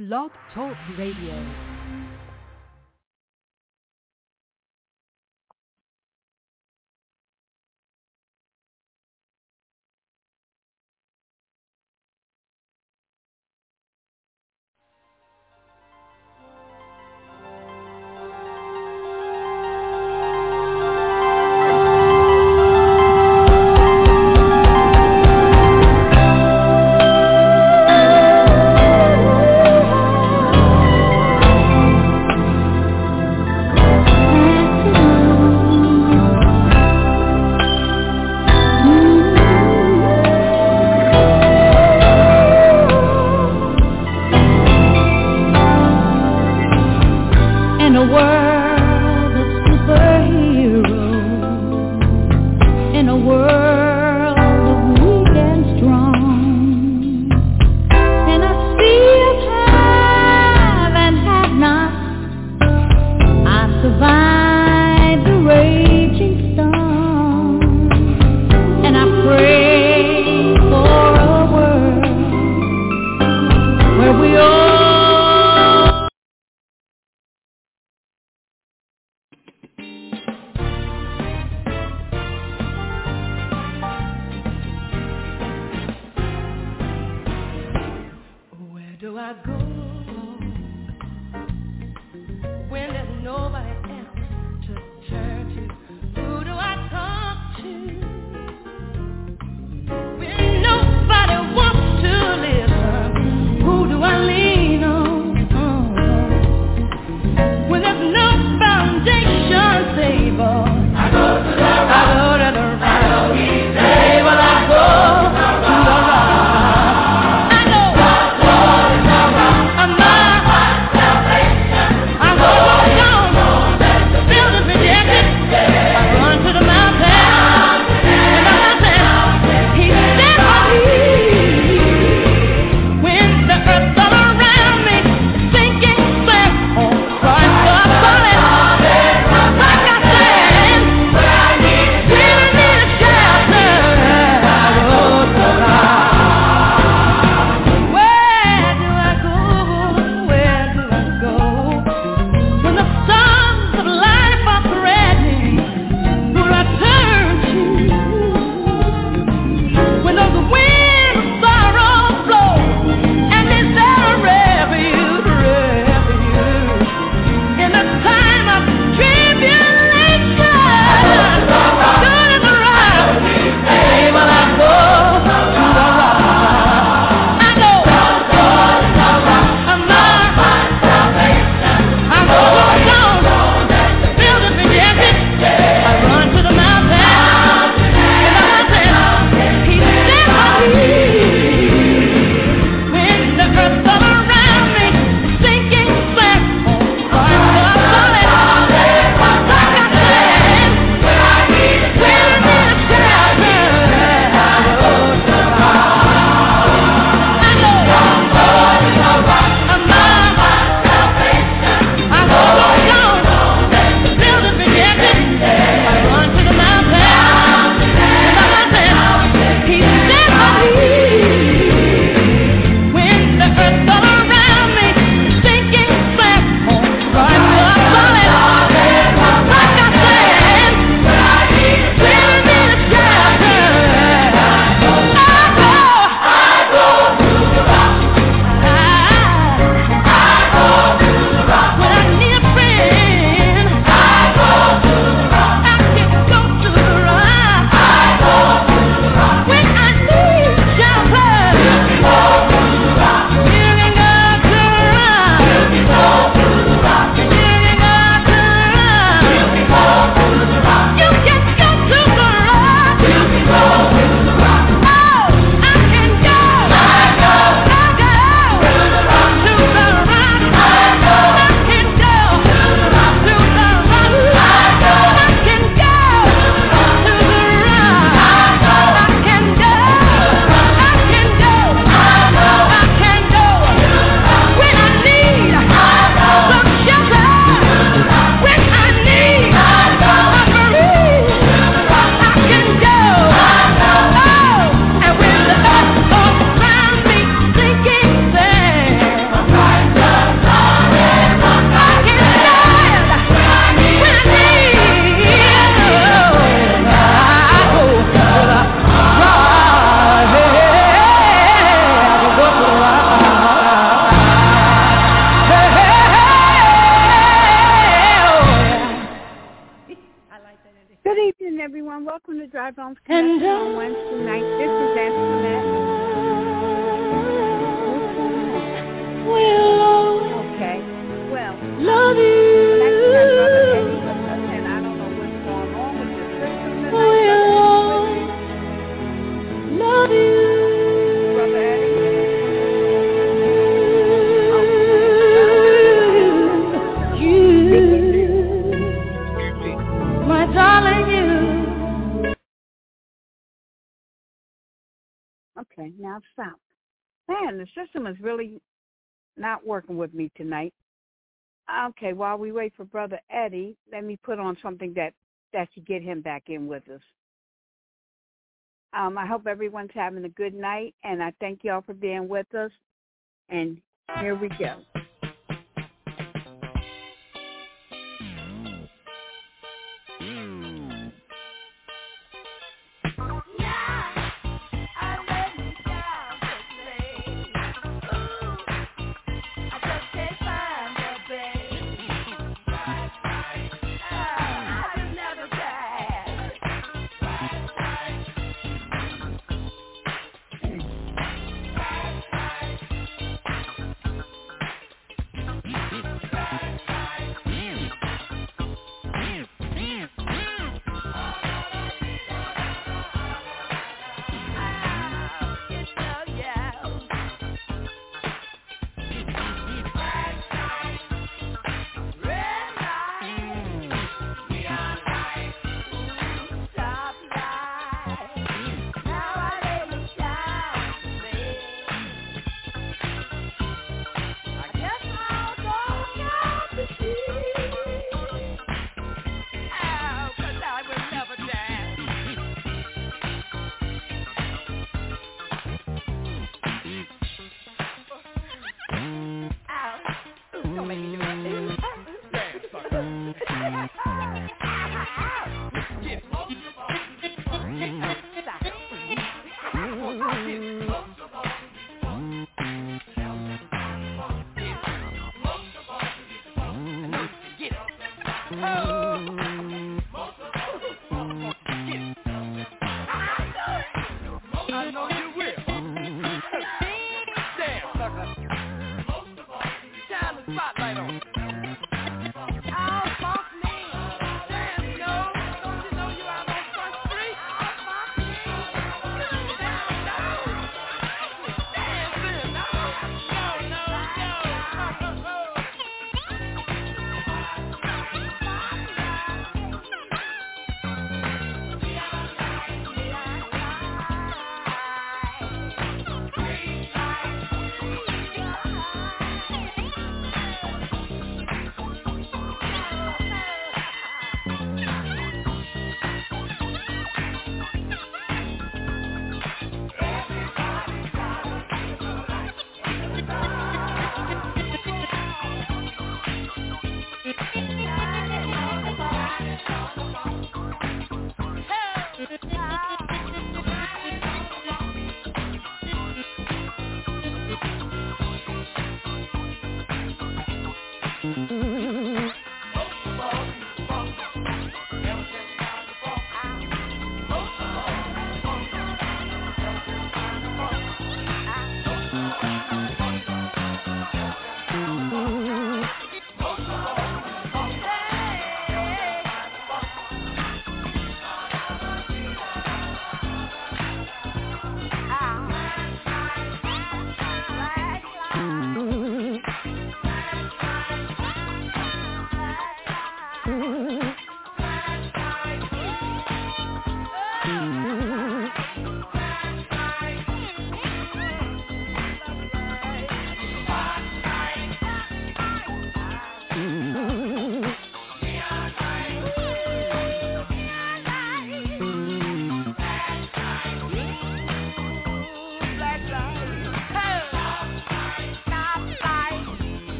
Blog Talk Radio. I'm to Dry Bones Connection on Wednesday night. This is Antoinette. Okay. Well, love you. Tonight we have Brother Eddie with us, and I don't know what's going on with your system tonight, Brother Eddie. Love you. Brother Eddie. My darling, you. Okay, now stop. Man, the system is really not working with me tonight. Okay, while we wait for Brother Eddie, let me put on something that should get him back in with us. I hope everyone's having a good night, and I thank y'all for being with us. And here we go.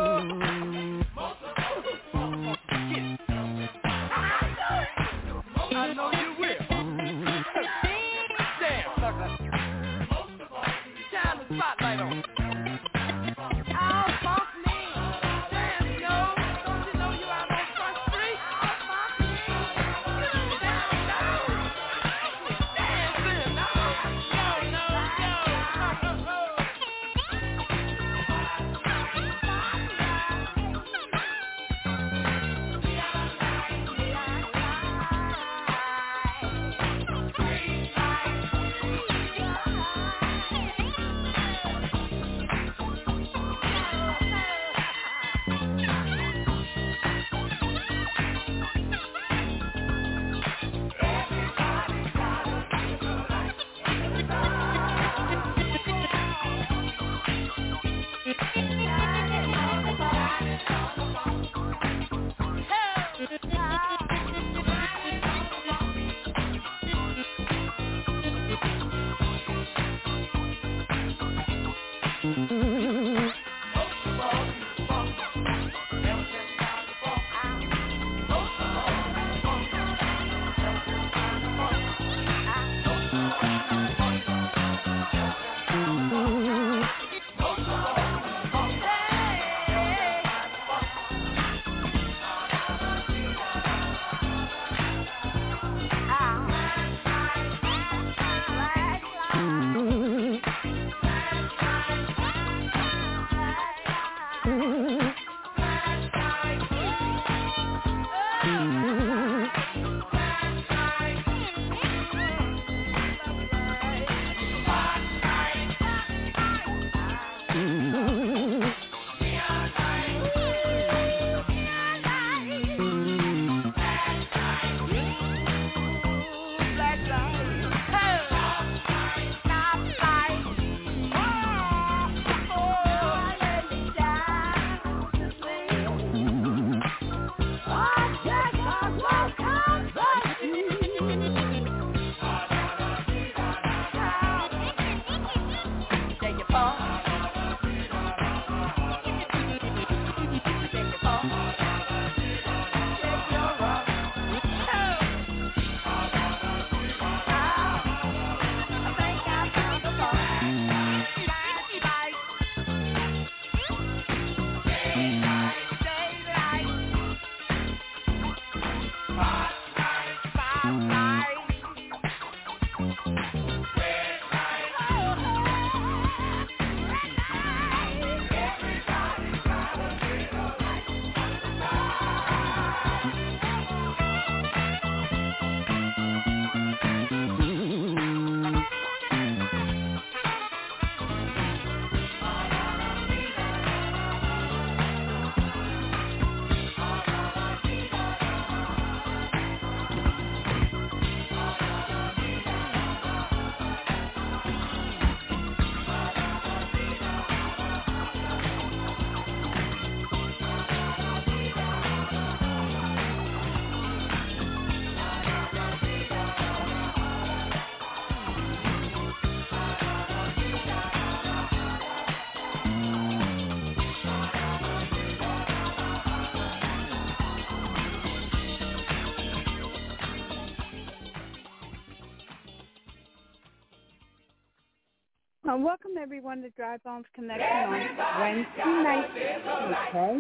Welcome, everyone, to Dry Bones Connection on Wednesday night. Okay.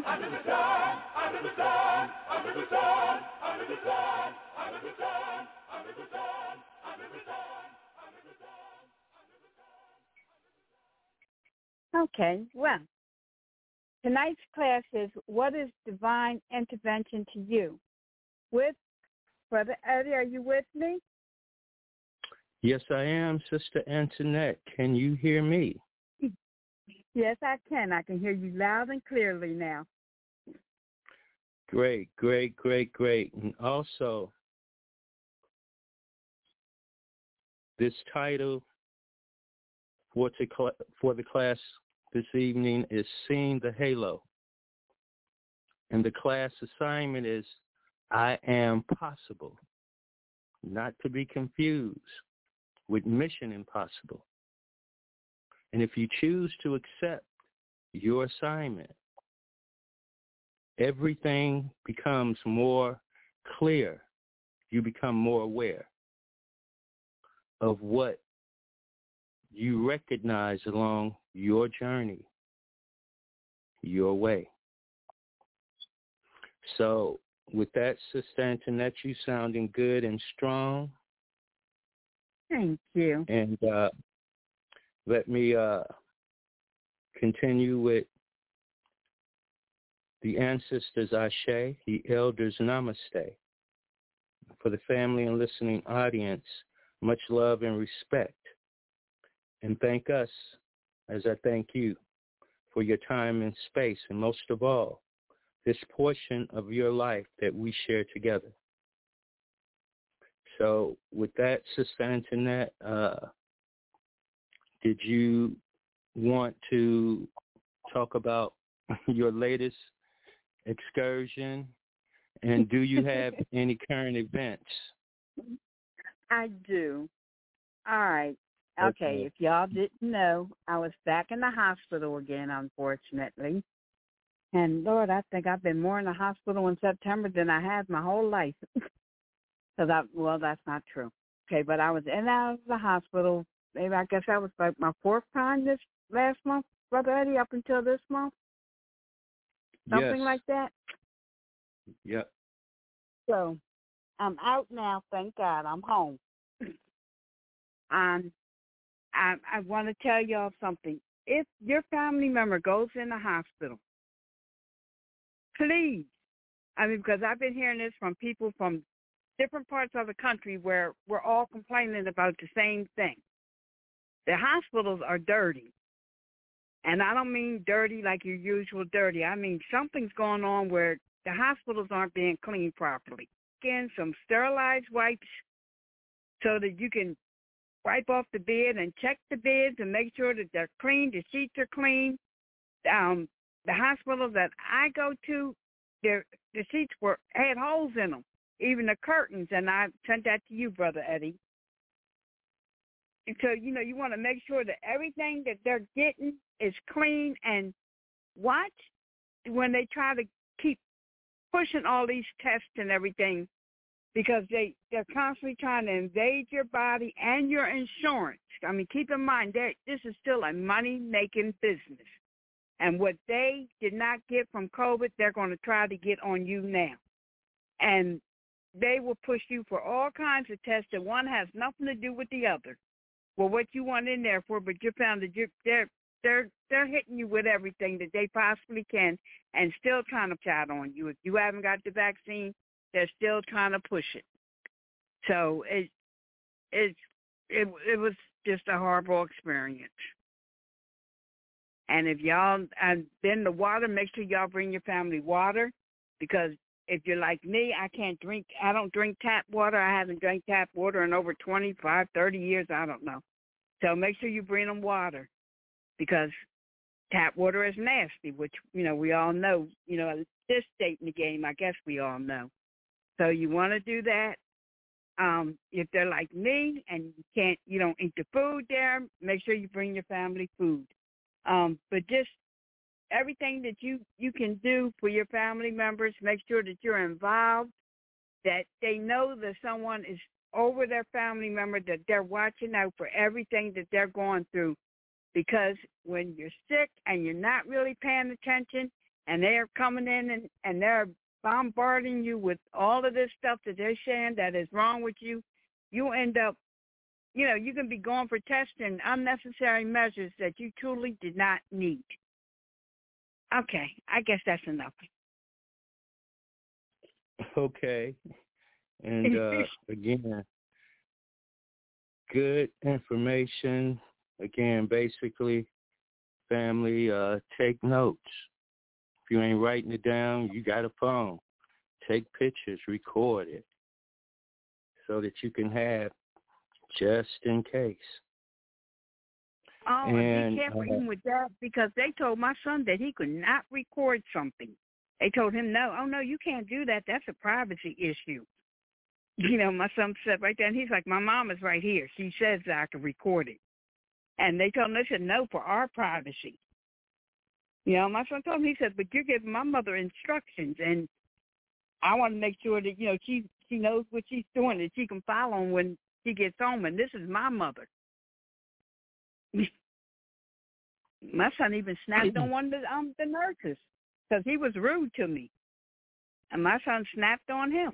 Okay, well, tonight's class is What is Divine Intervention to You? With Brother Eddie, are you with me? Yes, I am, Sister Antoinette. Can you hear me? Yes, I can. I can hear you loud and clearly now. Great, great, great, great. And also, this title for the class this evening is Seeing the Halo. And the class assignment is I Am Possible, not to be confused with Mission Impossible. And if you choose to accept your assignment, everything becomes more clear. You become more aware of what you recognize along your journey, your way. So with that, Sister Antoinette, you sounding good and strong. Thank you. And let me continue with the ancestors Ashe, the elders Namaste. For the family and listening audience, much love and respect. And thank us, as I thank you, for your time and space, and most of all, this portion of your life that we share together. So with that, Sister Antoinette, did you want to talk about your latest excursion? And do you have any current events? I do. All right. Okay, if y'all didn't know, I was back in the hospital again, unfortunately. And, Lord, I think I've been more in the hospital in September than I have my whole life. Well, that's not true. Okay, but I was in and out of the hospital. Maybe I guess that was like my fourth time this last month, Brother Eddie, up until this month. Something like that. Yep. So I'm out now, thank God. I'm home. I want to tell y'all something. If your family member goes in the hospital, please, because I've been hearing this from people from different parts of the country where we're all complaining about the same thing. The hospitals are dirty. And I don't mean dirty like your usual dirty. I mean something's going on where the hospitals aren't being cleaned properly. Again, some sterilized wipes so that you can wipe off the bed and check the beds and make sure that they're clean, the sheets are clean. The hospital that I go to, the sheets had holes in them, even the curtains, and I sent that to you, Brother Eddie. And so, you want to make sure that everything that they're getting is clean, and watch when they try to keep pushing all these tests and everything, because they're constantly trying to invade your body and your insurance. I mean, keep in mind, this is still a money-making business. And what they did not get from COVID, they're going to try to get on you now. And they will push you for all kinds of tests that one has nothing to do with the other. Well, what you want in there for, but you found that they're hitting you with everything that they possibly can and still trying to chat on you. If you haven't got the vaccine, they're still trying to push it. So it was just a horrible experience. And if y'all have been to water, make sure y'all bring your family water, because if you're like me, I don't drink tap water. I haven't drank tap water in over 25, 30 years, I don't know. So make sure you bring them water, because tap water is nasty, which, we all know. At this state in the game, I guess we all know. So you want to do that. If they're like me and you don't eat the food there, make sure you bring your family food. But just everything that you can do for your family members, make sure that you're involved, that they know that someone is over their family member, that they're watching out for everything that they're going through. Because when you're sick and you're not really paying attention and they're coming in and they're bombarding you with all of this stuff that they're saying that is wrong with you, you end up, you can be going for tests and unnecessary measures that you truly did not need. Okay, I guess that's enough. Okay. And again, good information. Again, basically, family, take notes. If you ain't writing it down, you got a phone. Take pictures, record it, so that you can have just in case. Oh, and be careful even with that, because they told my son that he could not record something. They told him, no, you can't do that. That's a privacy issue. My son said right there, and he's like, my mom is right here. She says that I can record it. And they told him, they said, no, for our privacy. You know, my son told me, he said, but you're giving my mother instructions, and I want to make sure that, you know, she knows what she's doing, that she can follow him when she gets home, and this is my mother. My son even snapped on one of the nurses because he was rude to me, and my son snapped on him.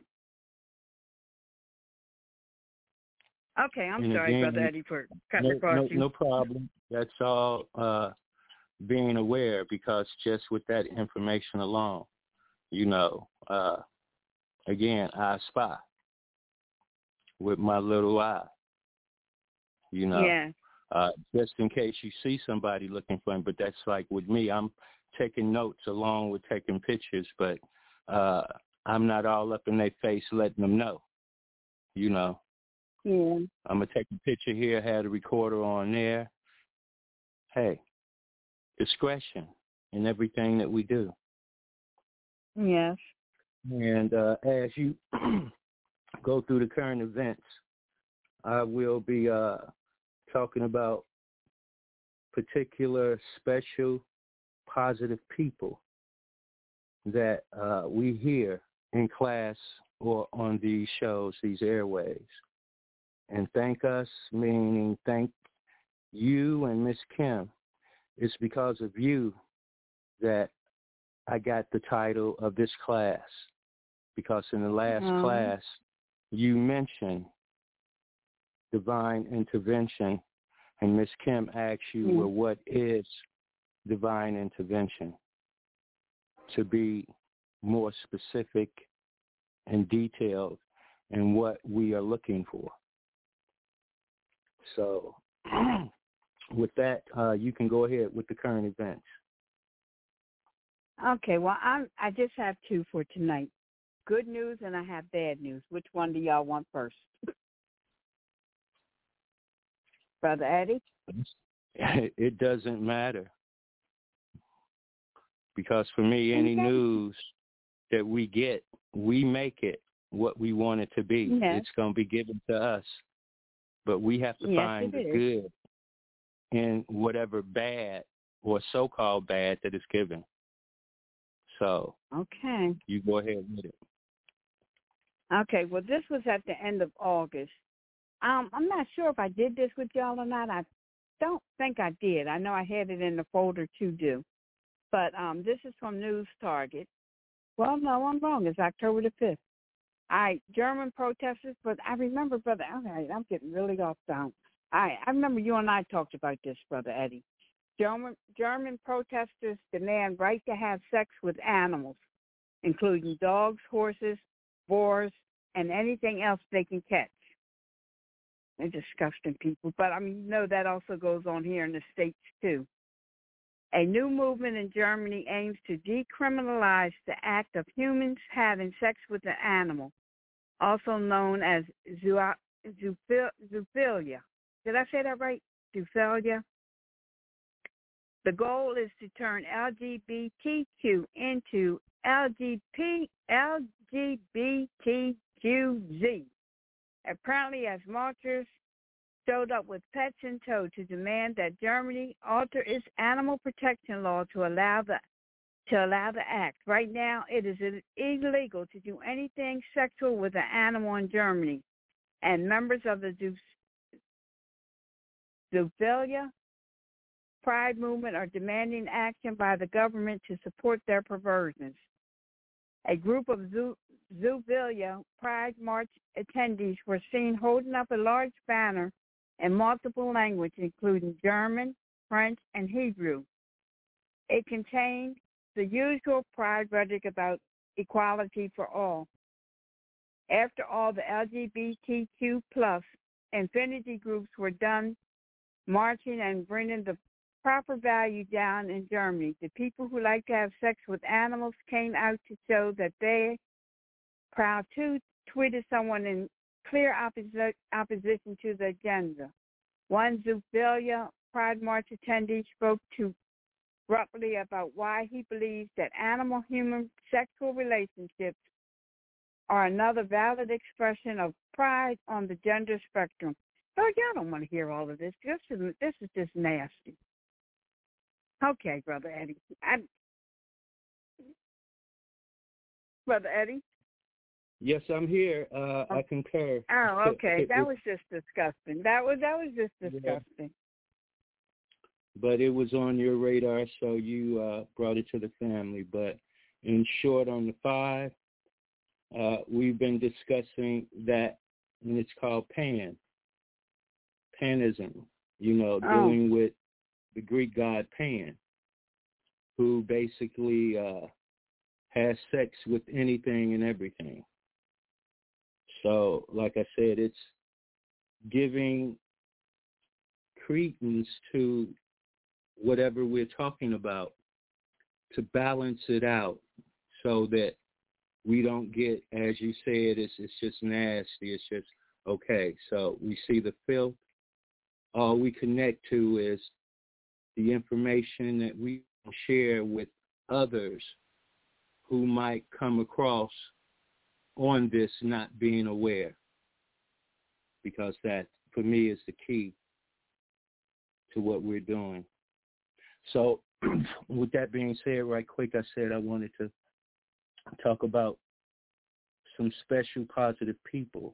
Okay, I'm sorry, again, Brother Eddie, for cutting across you. No problem. That's all being aware, because just with that information alone, you know, again, I spy with my little eye, you know. Yeah. Just in case you see somebody looking for him. But that's like with me, I'm taking notes along with taking pictures, but I'm not all up in their face letting them know, you know. Yeah. I'm going to take a picture here, have the recorder on there. Hey, discretion in everything that we do. Yes. And as you go through the current events, I will be talking about particular special positive people that we hear in class or on these shows, these airwaves. And thank us, meaning thank you and Miss Kim. It's because of you that I got the title of this class, because in the last class you mentioned divine intervention, and Miss Kim asked you, well, what is divine intervention? To be more specific and detailed in what we are looking for. So with that, you can go ahead with the current events. Okay, well, I just have two for tonight. Good news and I have bad news. Which one do y'all want first? Brother Eddie? It doesn't matter. Because for me, any news that we get, we make it what we want it to be. Yes. It's going to be given to us. But we have to find the good in whatever bad or so-called bad that is given. So okay, you go ahead with it. Okay, well, this was at the end of August. I'm not sure if I did this with y'all or not. I don't think I did. I know I had it in the folder to do. But this is from News Target. Well, no, I'm wrong. It's October the 5th. All right, German protesters, but I remember, Brother, all right, I'm getting really off down. All right, I remember you and I talked about this, Brother Eddie. German protesters demand right to have sex with animals, including dogs, horses, boars, and anything else they can catch. They're disgusting people. But, I mean, you know that also goes on here in the States, too. A new movement in Germany aims to decriminalize the act of humans having sex with an animal, also known as zoophilia. Did I say that right? Zoophilia? The goal is to turn LGBTQ into LGBTQZ. Apparently, as marchers showed up with pets in tow to demand that Germany alter its animal protection law to allow the act. Right now, it is illegal to do anything sexual with an animal in Germany, and members of the zoophilia Pride movement are demanding action by the government to support their perversions. A group of zoophilia Pride March attendees were seen holding up a large banner in multiple languages, including German, French, and Hebrew. It contained the usual Pride rhetoric about equality for all. After all, the LGBTQ plus infinity groups were done marching and bringing the proper value down in Germany. The people who like to have sex with animals came out to show that they proud to, tweeted someone in clear opposition to the agenda. One zoophilia Pride March attendee spoke to abruptly about why he believes that animal-human sexual relationships are another valid expression of pride on the gender spectrum. So y'all don't want to hear all of this. This is just nasty. Okay, Brother Eddie. Brother Eddie? Yes, I'm here. I concur. Oh, okay. That was just disgusting. That was just disgusting. Yeah. But it was on your radar, so you brought it to the family. But in short, on the 5, we've been discussing that, and it's called panism, dealing with the Greek god Pan, who basically has sex with anything and everything. So, like I said, it's giving credence to whatever we're talking about to balance it out so that we don't get, as you said, it's just nasty. It's just, okay, so we see the filth. All we connect to is the information that we share with others who might come across on this not being aware, because that, for me, is the key to what we're doing. So with that being said, right quick, I said I wanted to talk about some special positive people.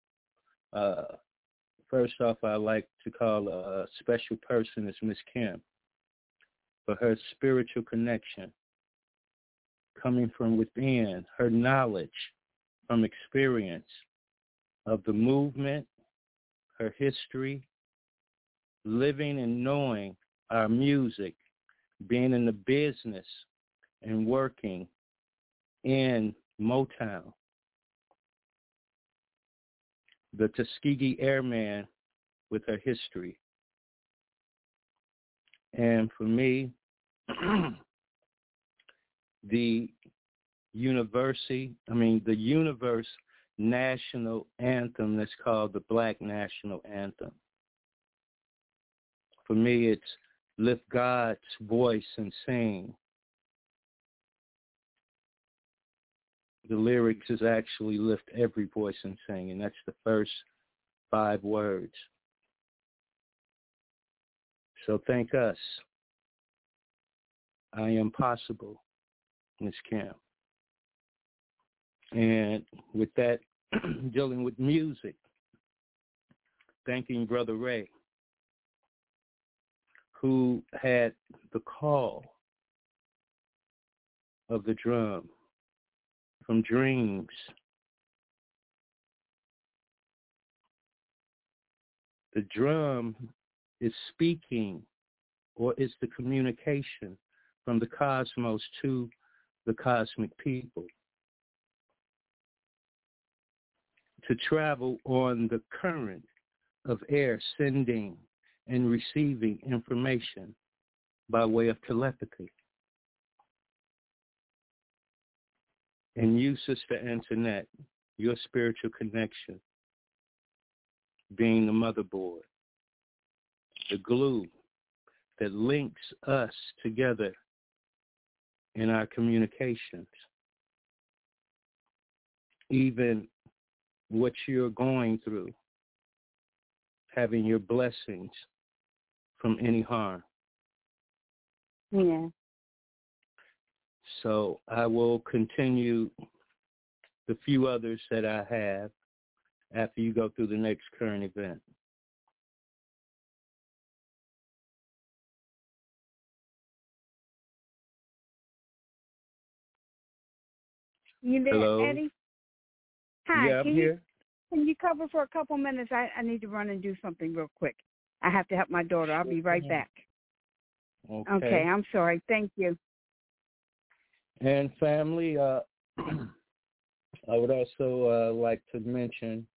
First off, I like to call a special person is Miss Kim for her spiritual connection coming from within, her knowledge from experience of the movement, her history, living and knowing our music, being in the business and working in Motown, the Tuskegee Airman with her history. And for me, the universe national anthem that's called the Black National Anthem. For me, it's lift God's voice and sing. The lyrics is actually lift every voice and sing, and that's the first 5 words. So thank us. I am possible, Ms. Kim. And with that, dealing with music, thanking Brother Ray, who had the call of the drum from dreams. The drum is speaking, or is the communication from the cosmos to the cosmic people, to travel on the current of air, sending and receiving information by way of telepathy. And you, Sister Antoinette, your spiritual connection, being the motherboard, the glue that links us together in our communications. Even what you're going through, having your blessings from any harm. Yeah. So I will continue the few others that I have after you go through the next current event. You there, Hello? Eddie? Hi. Yeah, I'm here. Can you cover for a couple minutes? I need to run and do something real quick. I have to help my daughter. I'll be right back. Okay, I'm sorry. Thank you. And family, I would also like to mention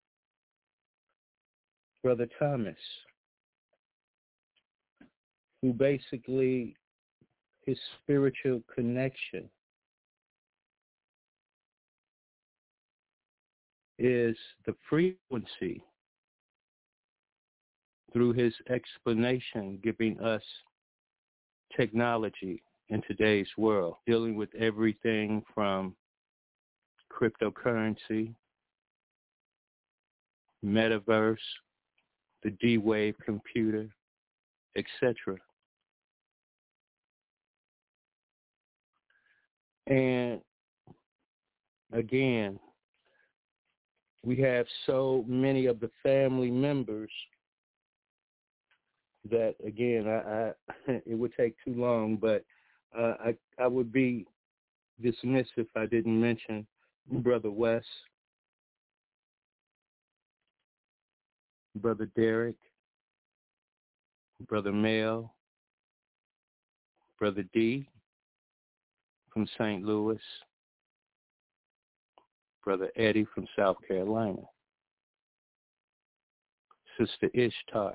Brother Thomas, who basically, his spiritual connection is the frequency through his explanation, giving us technology in today's world, dealing with everything from cryptocurrency, metaverse, the D-Wave computer, etc. And again, we have so many of the family members that, again, I it would take too long, but I would be dismissed if I didn't mention Brother Wes, Brother Derek, Brother Mel, Brother D from St. Louis, Brother Eddie from South Carolina, Sister Ishtar,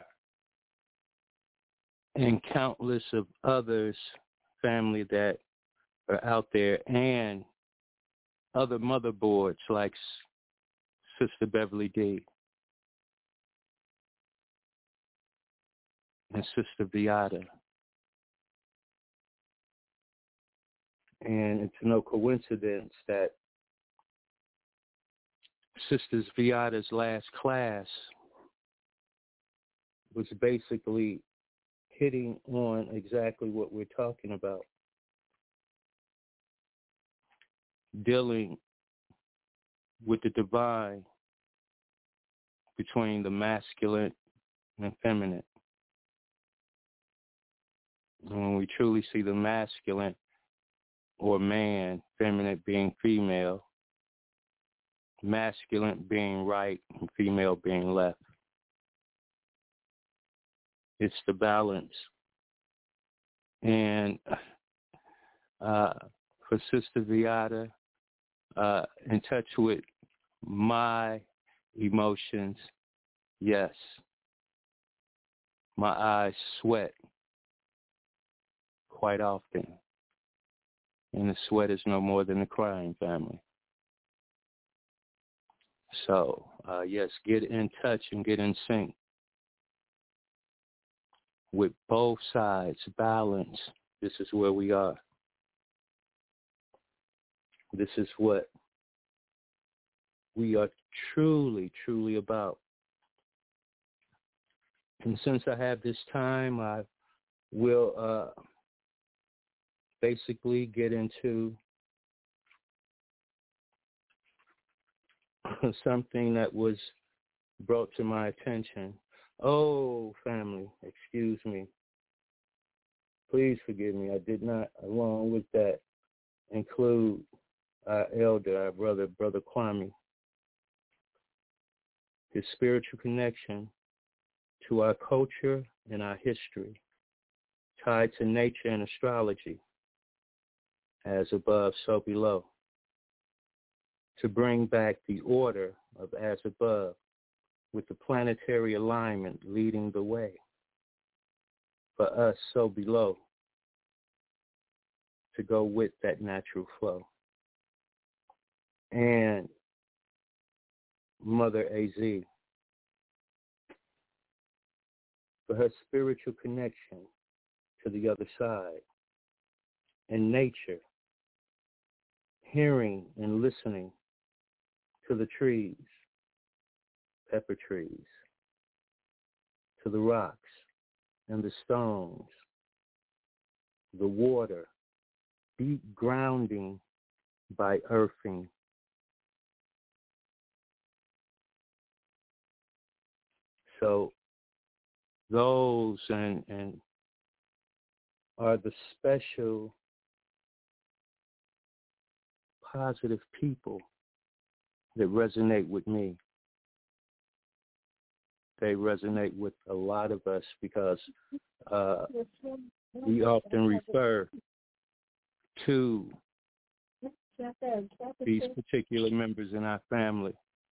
and countless of others, family that are out there, and other motherboards like Sister Beverly D and Sister Viata. And it's no coincidence that Sister Viata's last class was basically hitting on exactly what we're talking about. Dealing with the divine between the masculine and feminine. And when we truly see the masculine or man, feminine being female, masculine being right and female being left. It's the balance. And for Sister Viata, in touch with my emotions, yes, my eyes sweat quite often. And the sweat is no more than the crying, family. So, yes, get in touch and get in sync with both sides, balance. This is where we are. This is what we are truly, truly about. And since I have this time, I will basically get into something that was brought to my attention. Oh, family, excuse me. Please forgive me. I did not, along with that, include our elder, our brother Kwame. His spiritual connection to our culture and our history, tied to nature and astrology, as above, so below, to bring back the order of as above with the planetary alignment leading the way for us, so below, to go with that natural flow. And Mother AZ, for her spiritual connection to the other side, and nature, hearing and listening to the trees, pepper trees, to the rocks and the stones, the water, deep grounding by earthing. So those and are the special positive people that resonate with me. They resonate with a lot of us because we often refer to these particular members in our family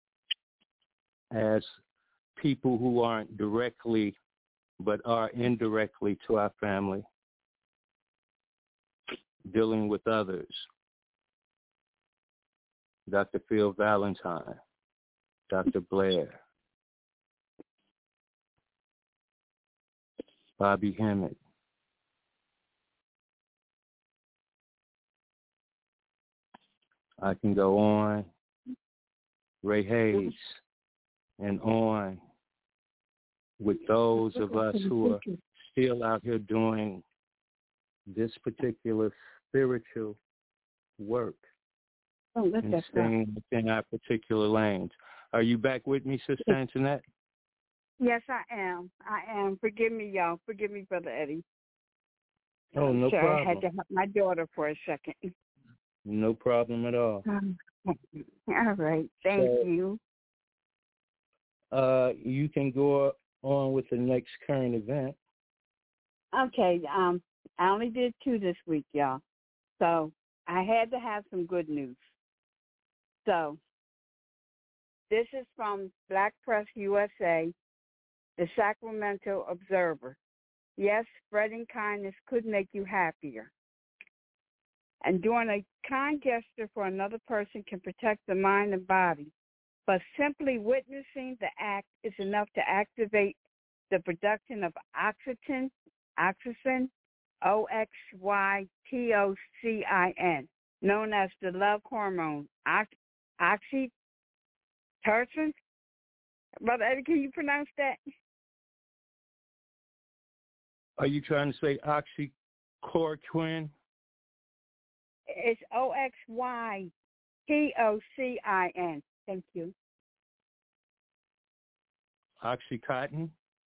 as people who aren't directly but are indirectly to our family, dealing with others. Dr. Phil Valentine, Dr. Blair, Bobby Hemmett, I can go on, Ray Hayes, and on with those of us who are still out here doing this particular spiritual work Oh, look and at that. staying within our particular lanes. Are you back with me, Sister Antoinette? Yes, I am. Forgive me, y'all. Forgive me, Brother Eddie. Oh, no Sorry, problem. I had to help my daughter for a second. No problem at all. All right. Thank you. You can go on with the next current event. Okay. I only did 2 this week, y'all. So I had to have some good news. So this is from Black Press USA, the Sacramento Observer. Yes, spreading kindness could make you happier. And doing a kind gesture for another person can protect the mind and body. But simply witnessing the act is enough to activate the production of oxytocin, oxytocin, known as the love hormone, oxytocin. Brother Eddie, can you pronounce that? Are you trying to say oxytocin? It's oxytocin. Thank you. Oxycontin?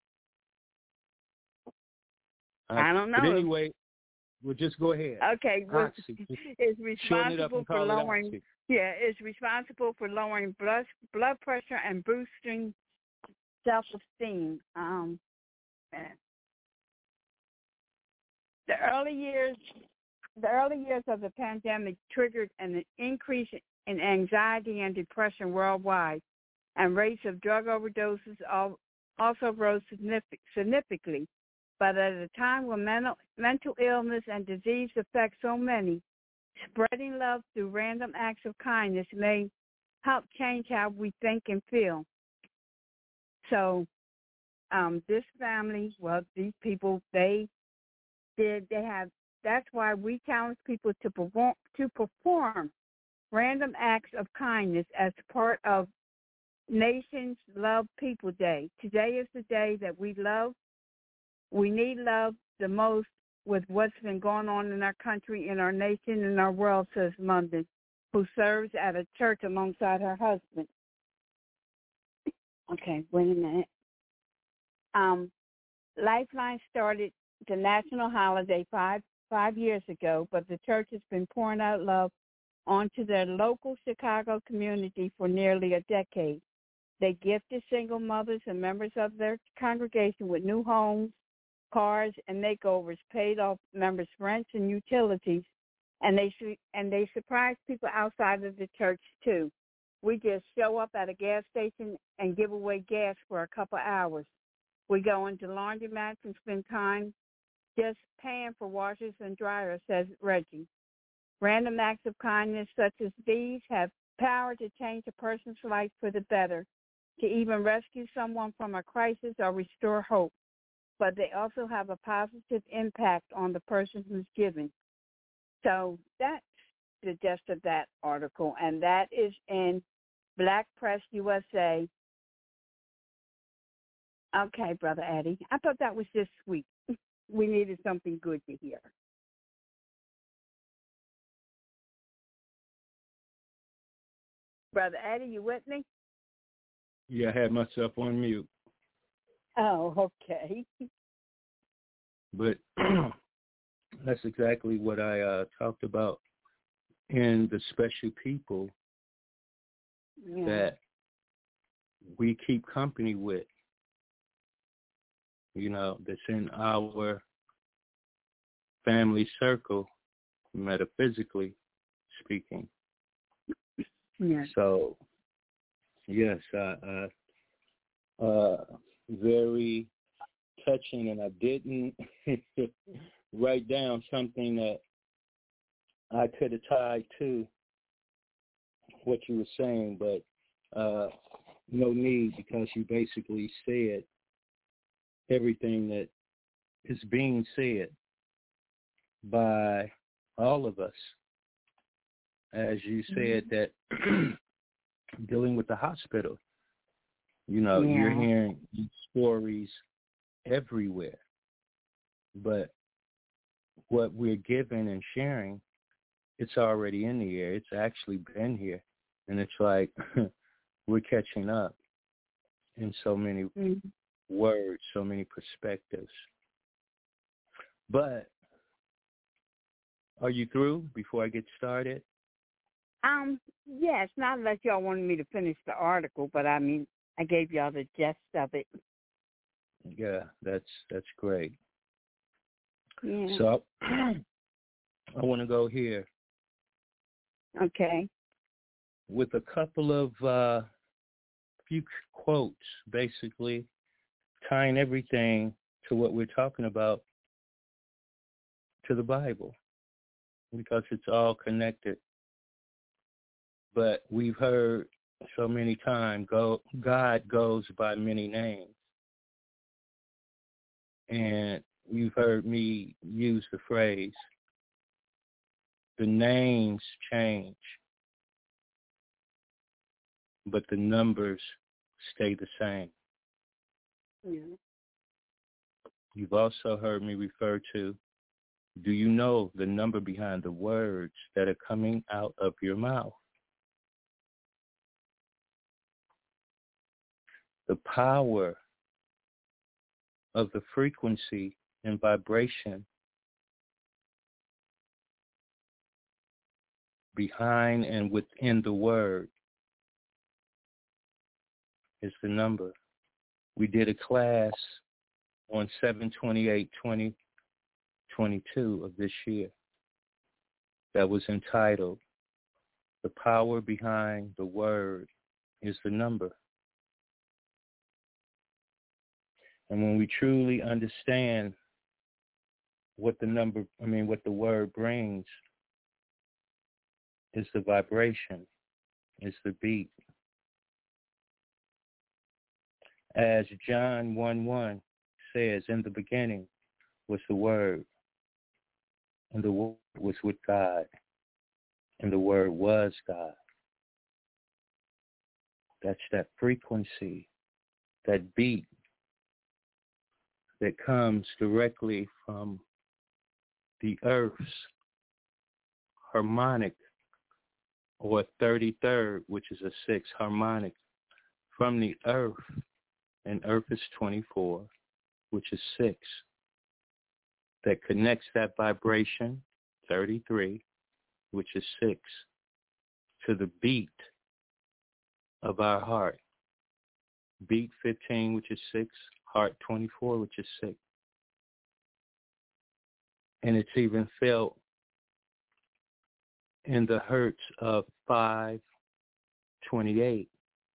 I don't know. But anyway, we'll just go ahead. Okay, well, it's responsible for lowering. Oxy. Yeah, it's responsible for lowering blood pressure and boosting self-esteem. The early years of the pandemic triggered an increase in anxiety and depression worldwide, and rates of drug overdoses also rose significantly. But at a time when mental illness and disease affect so many, spreading love through random acts of kindness may help change how we think and feel. So this family, well, these people, that's why we challenge people to perform random acts of kindness as part of Nations Love People Day. Today is the day that we need love the most with what's been going on in our country, in our nation, in our world, says London, who serves at a church alongside her husband. Okay, wait a minute. Lifeline started the national holiday five years ago, but the church has been pouring out love onto their local Chicago community for nearly a decade. They gifted single mothers and members of their congregation with new homes, cars, and makeovers, paid off members' rents and utilities, and they surprise people outside of the church too. We just show up at a gas station and give away gas for a couple hours. We go into laundromats and spend time just paying for washers and dryers, says Reggie. Random acts of kindness such as these have power to change a person's life for the better, to even rescue someone from a crisis or restore hope. But they also have a positive impact on the person who's giving. So that's the gist of that article, and that is in Black Press USA. Okay, Brother Eddie. I thought that was just sweet. We needed something good to hear. Brother Eddie, you with me? Yeah, I had myself on mute. Oh, okay. But that's exactly what I talked about in the special people that we keep company with, that's in our family circle, metaphysically speaking. Yeah. So, yes, very touching, and I didn't write down something that I could have tied to what you were saying, but no need, because you basically said everything that is being said by all of us. As you said, that dealing with the hospital, you're hearing these stories everywhere. But what we're giving and sharing it's already in the air. It's actually been here. And it's like we're catching up in so many words, so many perspectives. But are you through before I get started? Yes, not unless y'all wanted me to finish the article, but I mean, I gave y'all the gist of it. Yeah, that's great. Yeah. So I want to go here. Okay. With a couple of few quotes, basically tying everything to what we're talking about to the Bible, because it's all connected. But we've heard so many times, God goes by many names. And you've heard me use the phrase, the names change, but the numbers stay the same. Yeah. You've also heard me refer to, do you know the number behind the words that are coming out of your mouth? The power of the frequency and vibration behind and within the word is the number. We did a class on 7/28/2022 of this year that was entitled, The Power Behind the Word is the Number. And when we truly understand what what the word brings, is the vibration, is the beat. As John 1:1 says, in the beginning was the Word, and the Word was with God, and the Word was God. That's that frequency, that beat that comes directly from the earth's harmonic, or 33rd, which is a 6 harmonic, from the earth, and earth is 24, which is 6, that connects that vibration, 33, which is 6, to the beat of our heart. Beat 15, which is 6, heart 24, which is 6. And it's even felt in the hertz of 528.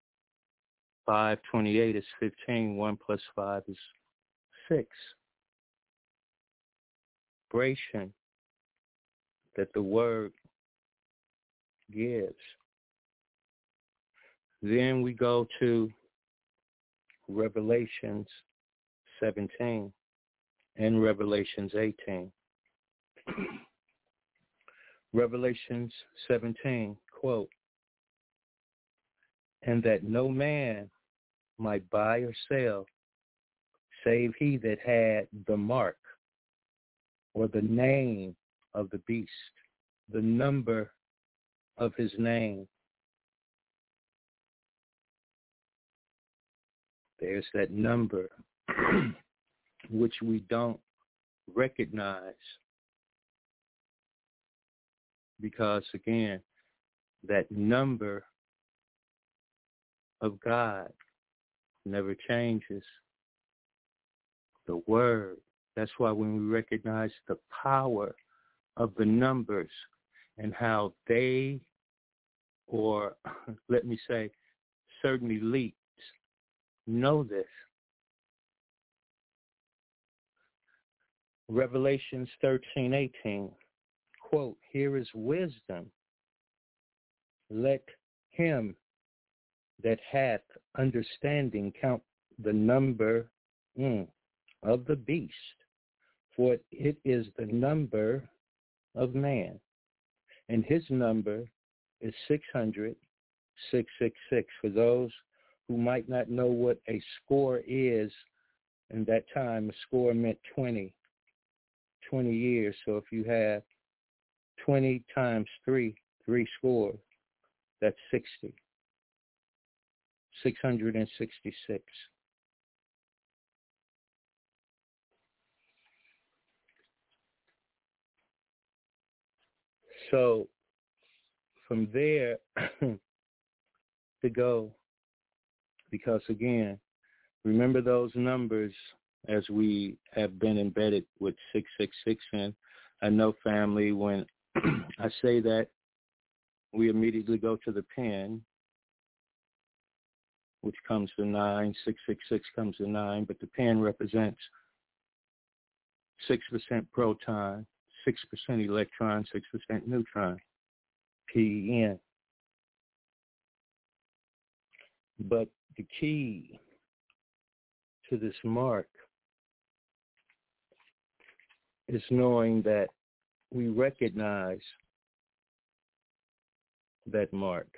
528 is 15. 1 plus 5 is 6. Vibration that the word gives. Then we go to Revelations 17 and Revelations 18. Revelations 17, quote, and that no man might buy or sell, save he that had the mark, or the name of the beast, the number of his name. There's that number which we don't recognize, because, again, that number of God never changes. The word. That's why when we recognize the power of the numbers and how they, or let me say, certain elites know this. Revelations 13:18, quote, here is wisdom. Let him that hath understanding count the number of the beast, for it is the number of man, and his number is 600,666. For those who might not know what a score is, in that time, a score meant 20 years. So if you have 20 times 3, 3 score, that's 60. 666. So from there to go, because again, remember those numbers as we have been embedded with 666 in. I know, family, when I say that, we immediately go to the pen, which comes to 9. 666 comes to 9, but the pen represents 6% proton, 6% electron, 6% neutron, PEN. But the key to this mark is knowing that we recognize that mark.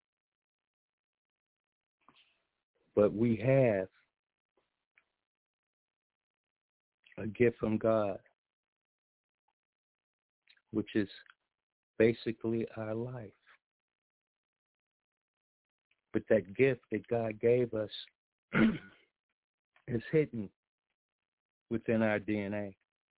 But we have a gift from God, which is basically our life. But that gift that God gave us is hidden within our DNA.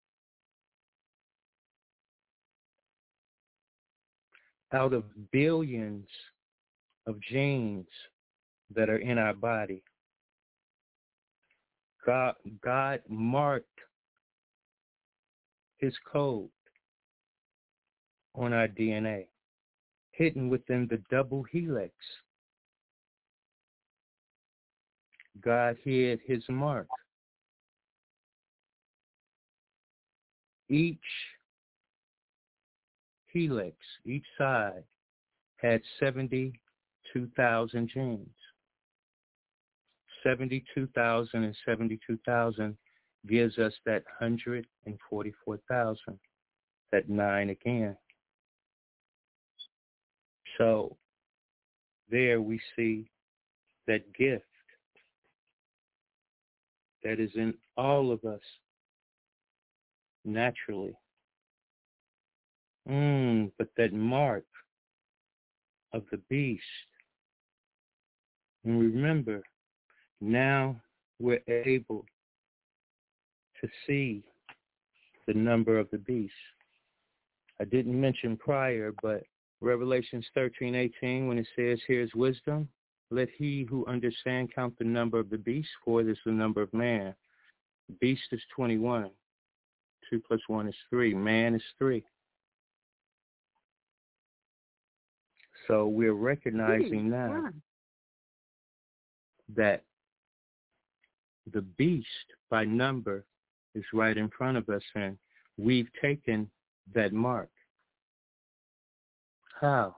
Out of billions of genes that are in our body, God marked his code on our DNA, hidden within the double helix. God hid his mark. Each helix, each side, had 72,000 genes. 72,000 and 72,000 gives us that 144,000, that 9 again. So there we see that gift that is in all of us naturally. But that mark of the beast. And remember, now we're able to see the number of the beast. I didn't mention prior, but Revelations 13:18, when it says, here's wisdom, let he who understand count the number of the beast, for it is the number of man. Beast is 21. 2 plus 1 is 3. Man is 3. So we're recognizing now that the beast by number is right in front of us, and we've taken that mark. How?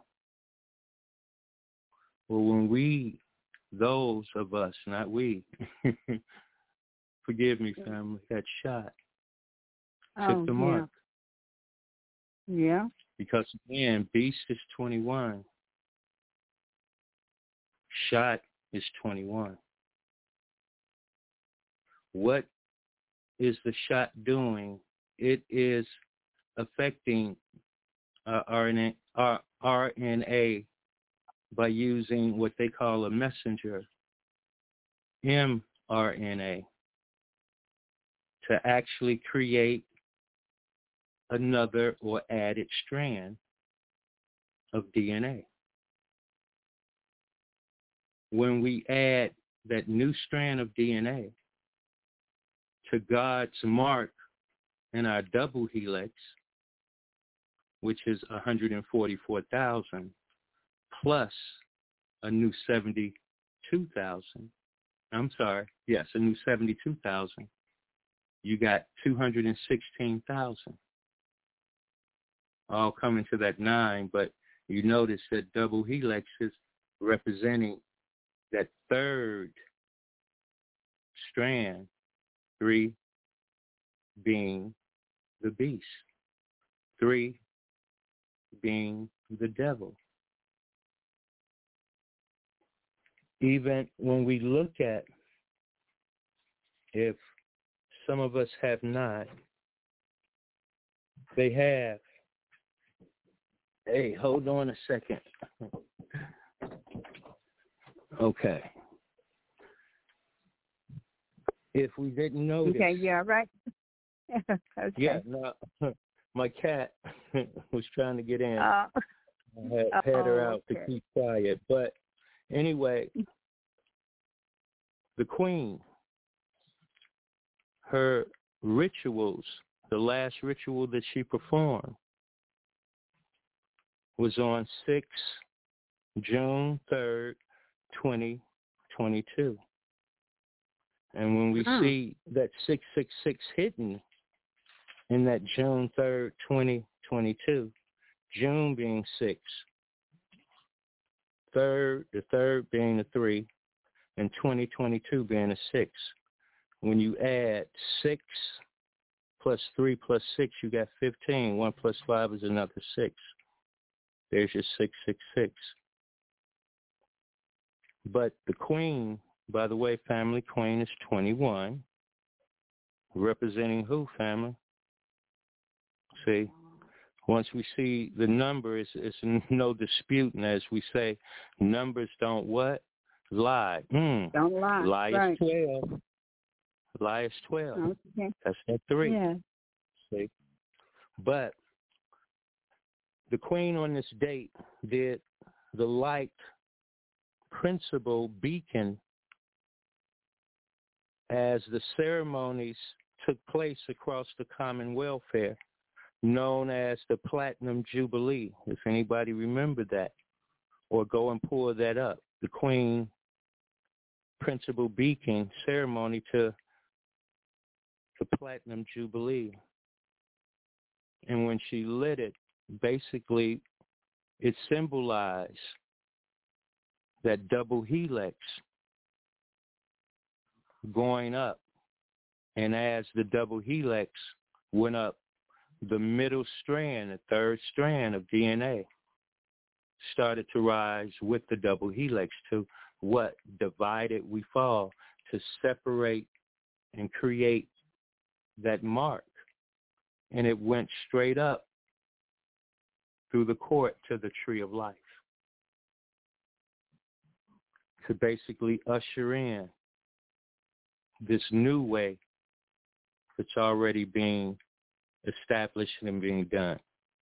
Well, when we, those of us, not we, forgive me, family, that shot, took the mark. Yeah. Because, again, beast is 21. Shot is 21. What is the shot doing? It is affecting RNA by using what they call a messenger, mRNA, to actually create another or added strand of DNA. When we add that new strand of DNA to God's mark in our double helix, which is 144,000, plus a new 72,000. I'm sorry, yes, a new 72,000. You got 216,000. All coming to that 9, but you notice that double helix is representing that third strand, 3 being the beast, 3 being the devil. Even when we look at, if some of us have not, they have Hey, hold on a second. Okay. If we didn't notice. Okay, yeah, right. Okay. Yeah, no, my cat was trying to get in. I had her out to keep quiet. But anyway, the Queen, her rituals, the last ritual that she performed was on June 3rd, 2022. And when we see that 666 hidden in that June 3rd, 2022, June being 6, the third being the 3, and 2022 being a 6. When you add 6 plus 3 plus 6, you got 15. 1 plus 5 is another 6. There's your 666. But the Queen, by the way, family, Queen is 21. Representing who, family? See, once we see the number, it's no disputing, as we say, numbers don't what? Lie. Don't lie. Lie right. is 12. Lie is 12. Okay. That's that 3. Yeah. See? But the Queen on this date did the light principle beacon as the ceremonies took place across the common welfare, known as the Platinum Jubilee, if anybody remember that, or go and pull that up. The Queen Principal Beacon ceremony to the Platinum Jubilee. And when she lit it, basically it symbolized that double helix going up. And as the double helix went up, the middle strand, the third strand of DNA, started to rise with the double helix to what? Divided we fall, to separate and create that mark. And it went straight up through the court to the tree of life to basically usher in this new way that's already being established and being done.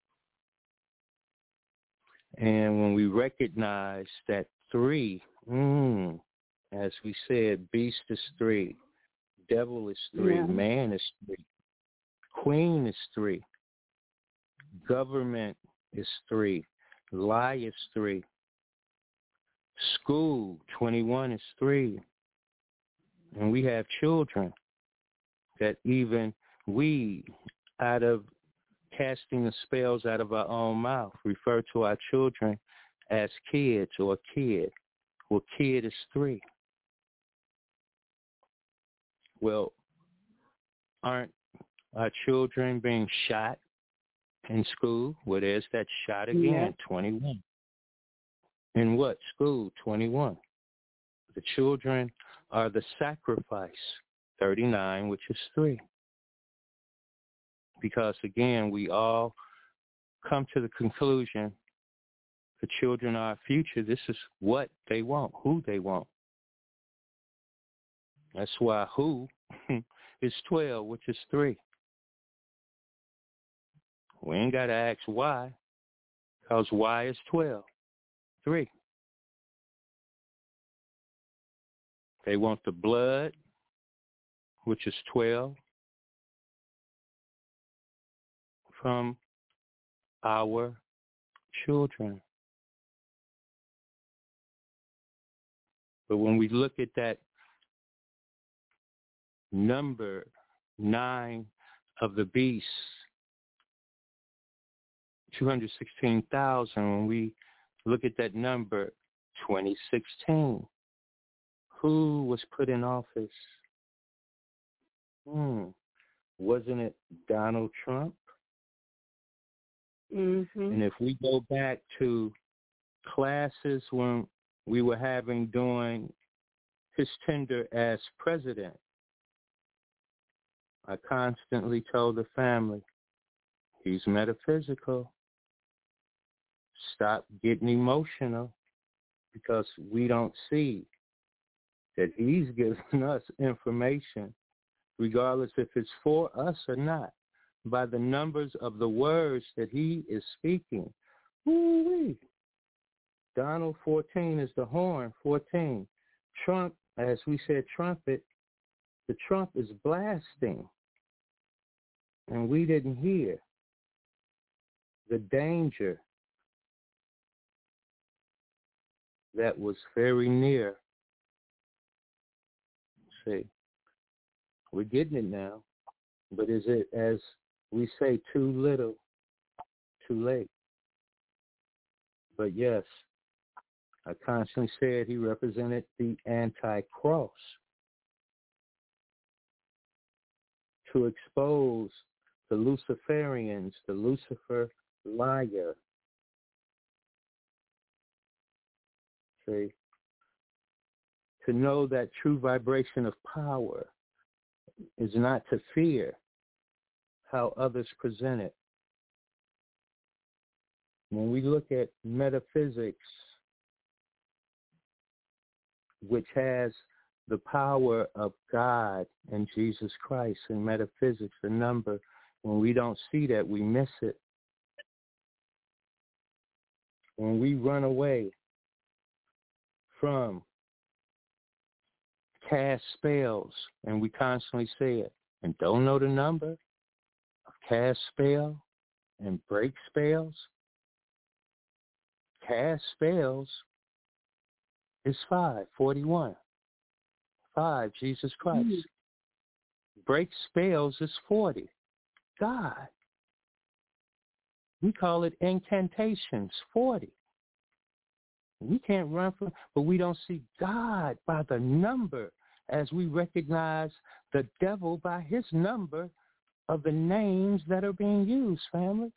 And when we recognize that 3, as we said, beast is 3, devil is 3, man is 3, queen is 3, government is 3, lie is 3, school, 21 is 3, and we have children that even we, out of casting the spells out of our own mouth, refer to our children as kids or kid. Well, kid is 3. Well, aren't our children being shot in school? Well, there's that shot again, 21. In what? School, 21. The children are the sacrifice, 39, which is 3. Because, again, we all come to the conclusion the children are our future. This is what they want, who they want. That's why who is 12, which is 3. We ain't got to ask why, because why is 12? 3. They want the blood, which is 12, from our children. But when we look at that number 9 of the beast, 216,000, when we look at that number 2016, who was put in office? Wasn't it Donald Trump? And if we go back to classes when we were having during his tenure as president, I constantly told the family, he's metaphysical. stop getting emotional because we don't see that he's giving us information, regardless if it's for us or not, by the numbers of the words that he is speaking. Woo-wee. Donald 14 is the horn, 14. Trump, as we said, trumpet, the trump is blasting. And we didn't hear the danger that was very near. See, we're getting it now, but is it, as we say, too little, too late? But yes, I constantly said he represented the anti-cross to expose the Luciferians, the Lucifer liar. See, to know that true vibration of power is not to fear how others present it. When we look at metaphysics, which has the power of God and Jesus Christ in metaphysics, the number, when we don't see that, we miss it. When we run away from cast spells, and we constantly say it, and don't know the number of cast spell and break spells, cast spells is 541. 5, Jesus Christ. Break spells is 40. God. We call it incantations, 40. We can't run from, but we don't see God by the number as we recognize the devil by his number of the names that are being used, family.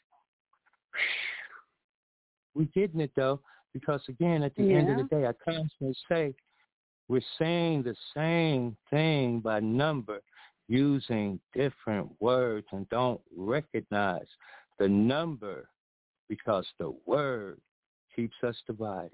We're getting it, though, because, again, at the end of the day, I constantly say we're saying the same thing by number, using different words, and don't recognize the number because the word keeps us divided.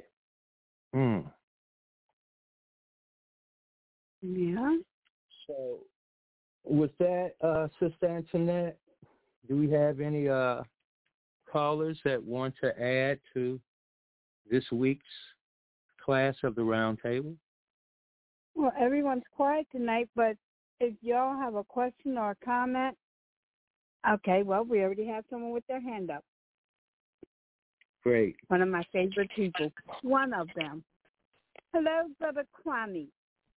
Yeah. So with that, Sister Antoinette, do we have any callers that want to add to this week's class of the Round Table? Well, everyone's quiet tonight, but if y'all have a question or a comment, okay, well, we already have someone with their hand up. Great. One of my favorite people. One of them. Hello, Brother Kwame.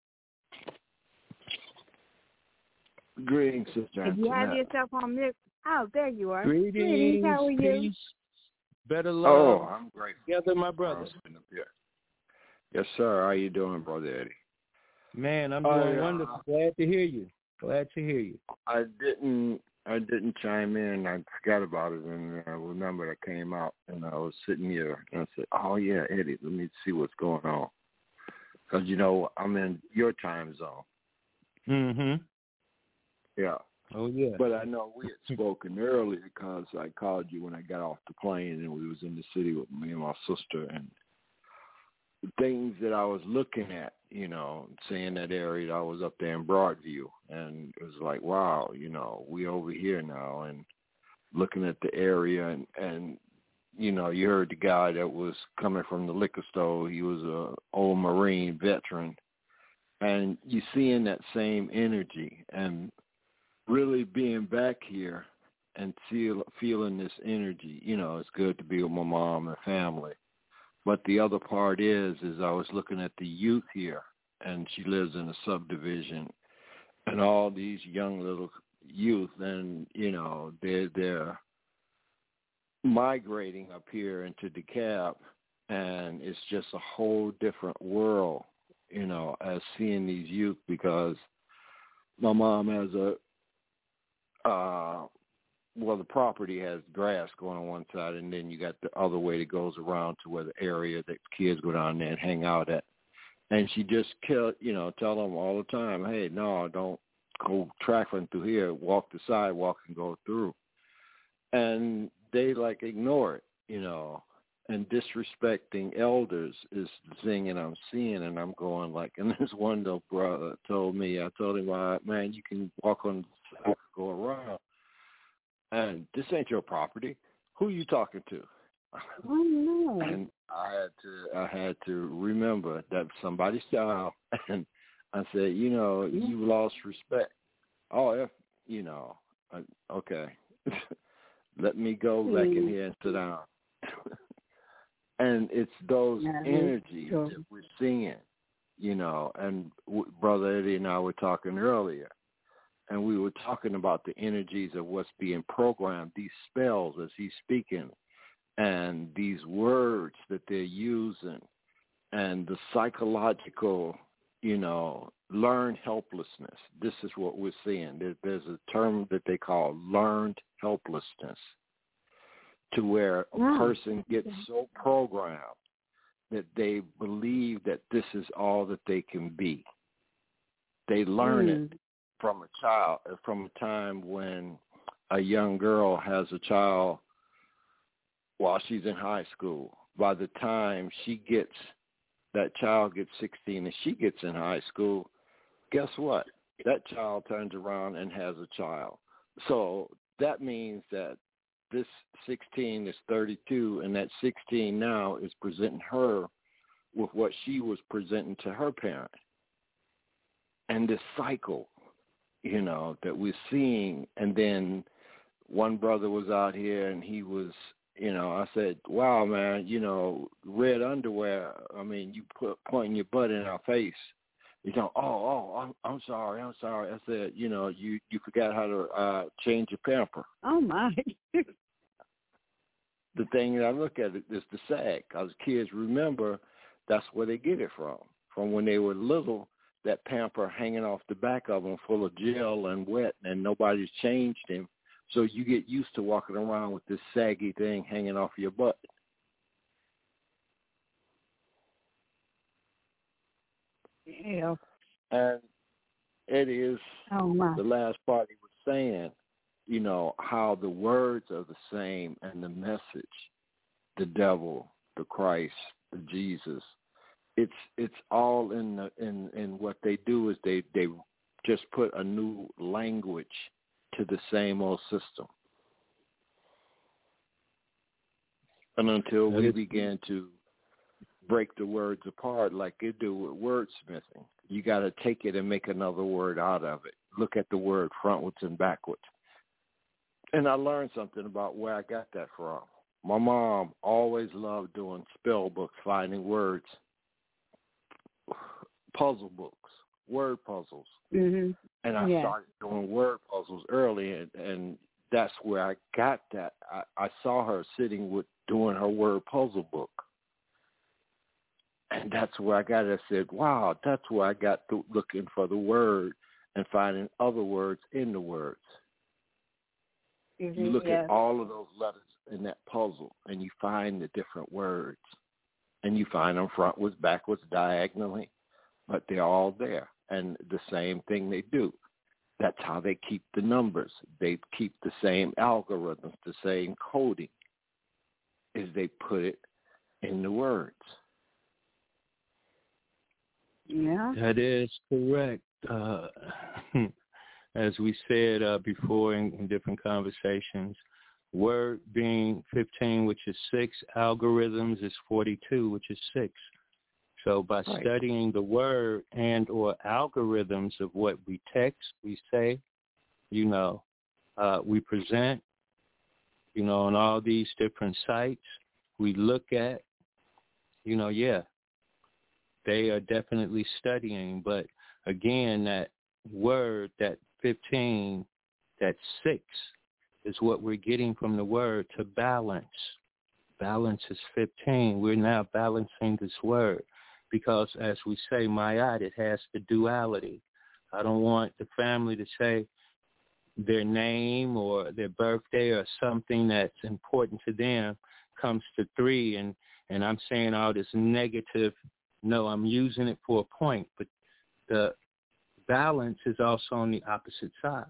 Greetings, Sister Antoinette. If you have yourself on mute. Oh, there you are. Greetings. How are you? Peace, better love. Oh, I'm grateful. Together, my brother. Yes, sir. How you doing, Brother Eddie? Man, I'm doing wonderful. Glad to hear you. I didn't chime in. I forgot about it, and I remember that came out, and I was sitting here, and I said, "Oh yeah, Eddie, let me see what's going on," because I'm in your time zone. Mm-hmm. Yeah. Oh yeah. But I know we had spoken earlier because I called you when I got off the plane, and we was in the city with me and my sister, and the things that I was looking at, seeing that area, I was up there in Broadview, and it was like, wow, we over here now, and looking at the area, and you heard the guy that was coming from the liquor store. He was a old Marine veteran, and you seeing that same energy, and really being back here and feeling this energy. It's good to be with my mom and family. But the other part is I was looking at the youth here, and she lives in a subdivision, and all these young little youth, and, they're migrating up here into DeKalb, and it's just a whole different world, as seeing these youth, because my mom has the property has grass going on one side, and then you got the other way that goes around to where the area that kids go down there and hang out at. And she just tell them all the time, hey, no, don't go tracking through here. Walk the sidewalk and go through. And they ignore it, and disrespecting elders is the thing that I'm seeing, and I'm going like, and this one little brother told me, I told him, man, you can walk on the side, go around, and this ain't your property. Who are you talking to? Oh, no. And I had to remember that somebody's child, and I said, you lost respect. Oh, okay. Let me go back in here and sit down. And it's those energies that we're seeing, and Brother Eddie and I were talking earlier, and we were talking about the energies of what's being programmed, these spells as he's speaking, and these words that they're using, and the psychological, learned helplessness. This is what we're seeing. There's a term that they call learned helplessness, to where a person gets so programmed that they believe that this is all that they can be. They learn it from a time when a young girl has a child while she's in high school. By the time that child gets 16 and she gets in high school, guess what? That child turns around and has a child. So that means that this 16 is 32, and that 16 now is presenting her with what she was presenting to her parent. And this cycle, that we're seeing. And then one brother was out here, and he was, I said, wow, man, red underwear, you pointing your butt in our face. I'm sorry. I said, you forgot how to change your pamper. Oh, my. The thing that I look at it is the sag, because kids remember that's where they get it from when they were little, that pamper hanging off the back of them full of gel and wet, and nobody's changed him. So you get used to walking around with this saggy thing hanging off your butt. Yeah. And it is the last part he was saying, how the words are the same and the message, the devil, the Christ, the Jesus, it's all in what they do is they just put a new language to the same old system. And until we begin to break the words apart like they do with wordsmithing, you got to take it and make another word out of it. Look at the word frontwards and backwards. And I learned something about where I got that from. My mom always loved doing spell books, finding words, puzzle books, word puzzles. Mm-hmm. And I started doing word puzzles early, and that's where I got that. I saw her sitting doing her word puzzle book. And that's where I got it. I said, wow, that's where I got to looking for the word and finding other words in the words. Mm-hmm, you look at all of those letters in that puzzle, and you find the different words. And you find them frontwards, backwards, diagonally, but they're all there. And the same thing they do. That's how they keep the numbers. They keep the same algorithms, the same coding, is they put it in the words. Yeah. That is correct. As we said before in different conversations, word being 15, which is 6, algorithms is 42, which is 6. So by studying the word and or algorithms of what we text, we say, we present, on all these different sites, we look at, they are definitely studying. But again, that word, that 15, that 6 is what we're getting from the word to balance. Balance is 15. We're now balancing this word because, as we say, mayat, it has the duality. I don't want the family to say their name or their birthday or something that's important to them comes to 3 and I'm saying all this negative. No, I'm using it for a point, but the balance is also on the opposite side.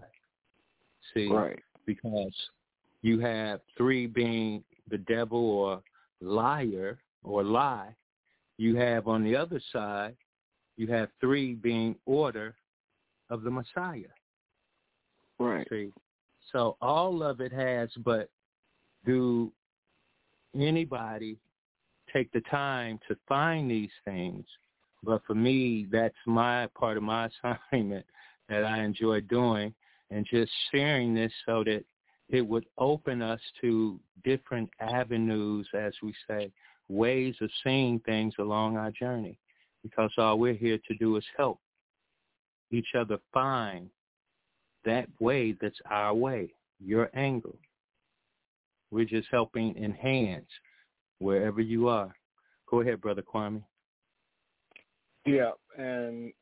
See, because you have 3 being the devil or liar or lie, you have on the other side, you have 3 being order of the Messiah. Right. See? So all of it has, but do anybody take the time to find these things? But for me, that's my part of my assignment that I enjoy doing, and just sharing this so that it would open us to different avenues, as we say, ways of seeing things along our journey, because all we're here to do is help each other find that way that's our way, your angle. We're just helping enhance wherever you are. Go ahead, Brother Kwame. Yeah, and,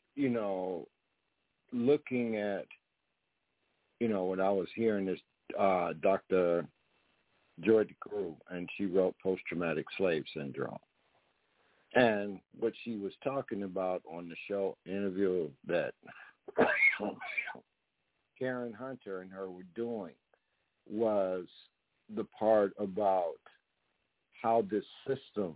looking at, when I was hearing this, Dr. Joy DeCruz, and she wrote Post-Traumatic Slave Syndrome. And what she was talking about on the show interview that Karen Hunter and her were doing was the part about how this system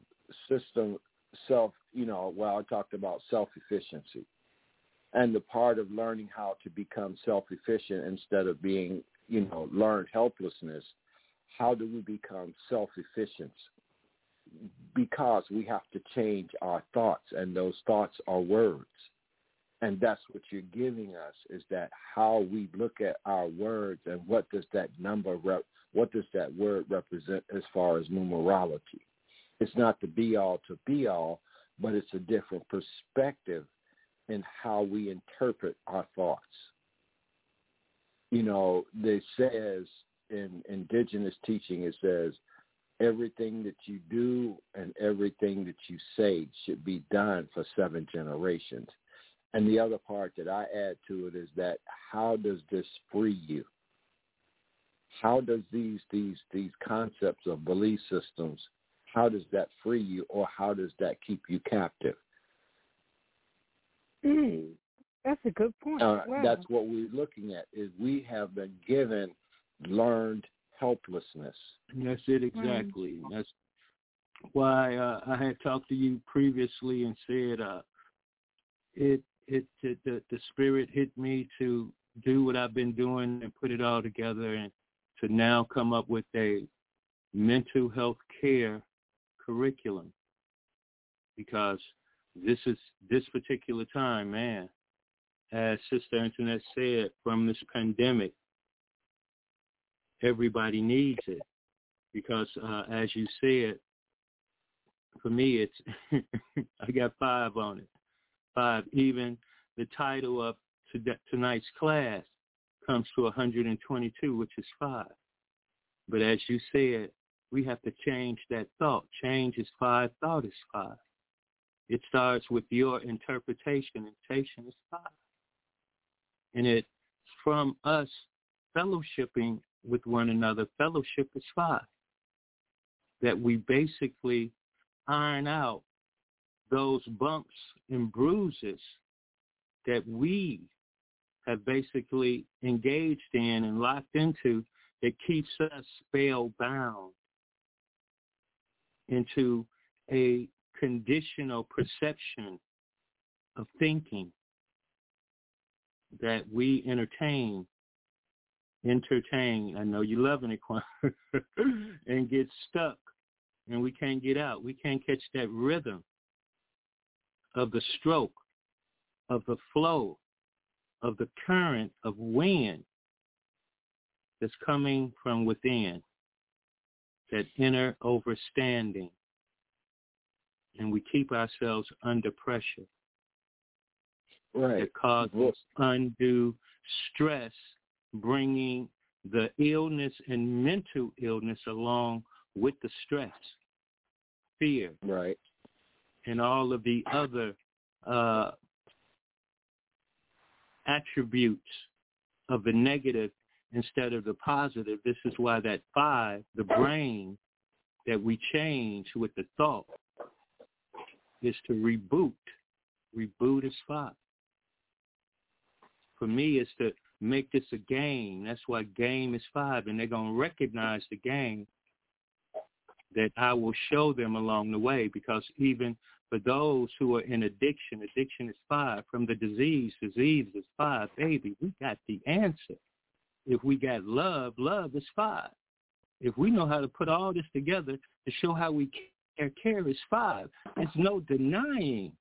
I talked about self-efficiency, and the part of learning how to become self-efficient instead of being, learned helplessness. How do we become self-efficient? Because we have to change our thoughts, and those thoughts are words. And that's what you're giving us, is that how we look at our words, and what does that word represent as far as numerology. It's not the be-all to be-all, but it's a different perspective in how we interpret our thoughts. It says in indigenous teaching, it says, everything that you do and everything that you say should be done for 7 generations. And the other part that I add to it is that, how does this free you? How does these concepts of belief systems, how does that free you, or how does that keep you captive? That's a good point. Wow. That's what we're looking at, is we have been given learned helplessness. That's it exactly. That's why I had talked to you previously and said the spirit hit me to do what I've been doing and put it all together, and to now come up with a mental health care curriculum, because this particular time, man, as Sister Internet said, from this pandemic, everybody needs it, because as you said, for me, it's I got 5 on it. 5. Even the title of tonight's class comes to 122, which is 5. But as you said, we have to change that thought. Change is 5. Thought is 5. It starts with your interpretation. Interpretation is 5. And it's from us fellowshipping with one another. Fellowship is 5. That we basically iron out those bumps and bruises that we have basically engaged in and locked into, that keeps us spellbound into a conditional perception of thinking that we entertain, I know you're loving it, Quan, and get stuck, and we can't get out. We can't catch that rhythm of the stroke, of the flow, of the current of wind that's coming from within, that inner overstanding. And we keep ourselves under pressure. Right. That causes undue stress, bringing the illness and mental illness along with the stress, fear, right, and all of the other attributes of the negative instead of the positive. This is why that 5, the brain, that we change with the thought, is to reboot. Reboot is 5. For me, it's to make this a game. That's why game is 5, and they're going to recognize the game that I will show them along the way, because even for those who are in addiction is 5. From the disease is 5. Baby, we got the answer. If we got love is 5. If we know how to put all this together to show how we care is 5. It's no denying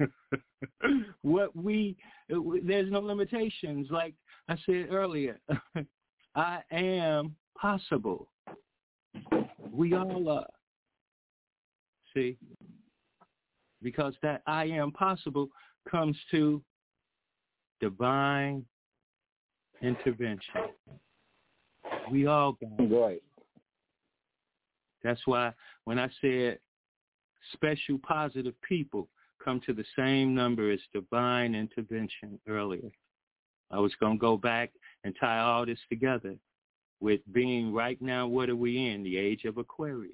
there's no limitations. Like I said earlier, I am possible. We all are. See? Because that I am possible comes to divine intervention. We all got it. Right. That's why when I said special positive people come to the same number as divine intervention earlier, I was going to go back and tie all this together with being right now, what are we in? The age of Aquarius.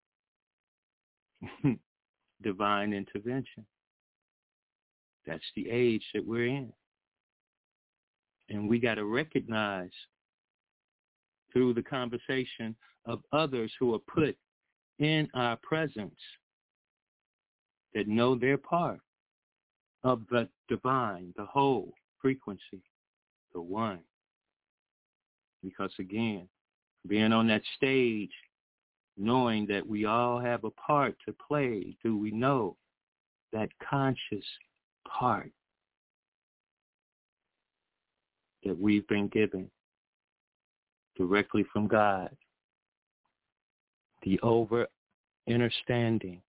Divine intervention. That's the age that we're in. And we got to recognize through the conversation of others who are put in our presence that know their part of the divine, the whole frequency, the one. Because again, being on that stage, knowing that we all have a part to play, do we know that conscious part that we've been given directly from God, the over understanding.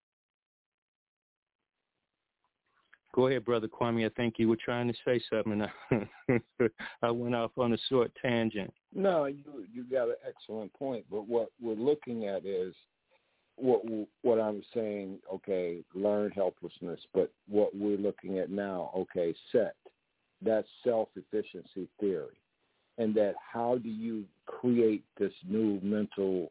Go ahead, Brother Kwame. I think you were trying to say something. I went off on a short tangent. No, you got an excellent point. But what we're looking at is what I'm saying, okay, learn helplessness. But what we're looking at now, okay, set. That's self-efficiency theory. And that how do you create this new mental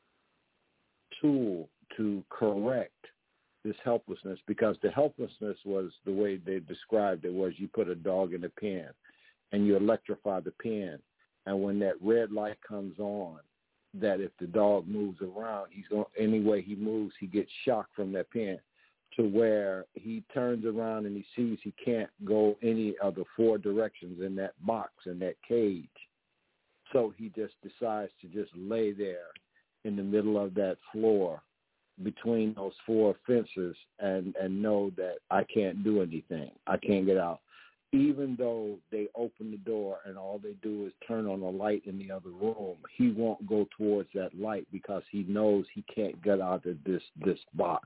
tool to correct this helplessness? Because the helplessness was the way they described it was you put a dog in a pen and you electrify the pen. And when that red light comes on, that if the dog moves around, any way he moves, he gets shocked from that pen to where he turns around and he sees he can't go any of the 4 directions in that box, in that cage. So he just decides to just lay there in the middle of that floor between those 4 fences and know that I can't do anything. I can't get out. Even though they open the door and all they do is turn on a light in the other room, he won't go towards that light because he knows he can't get out of this box.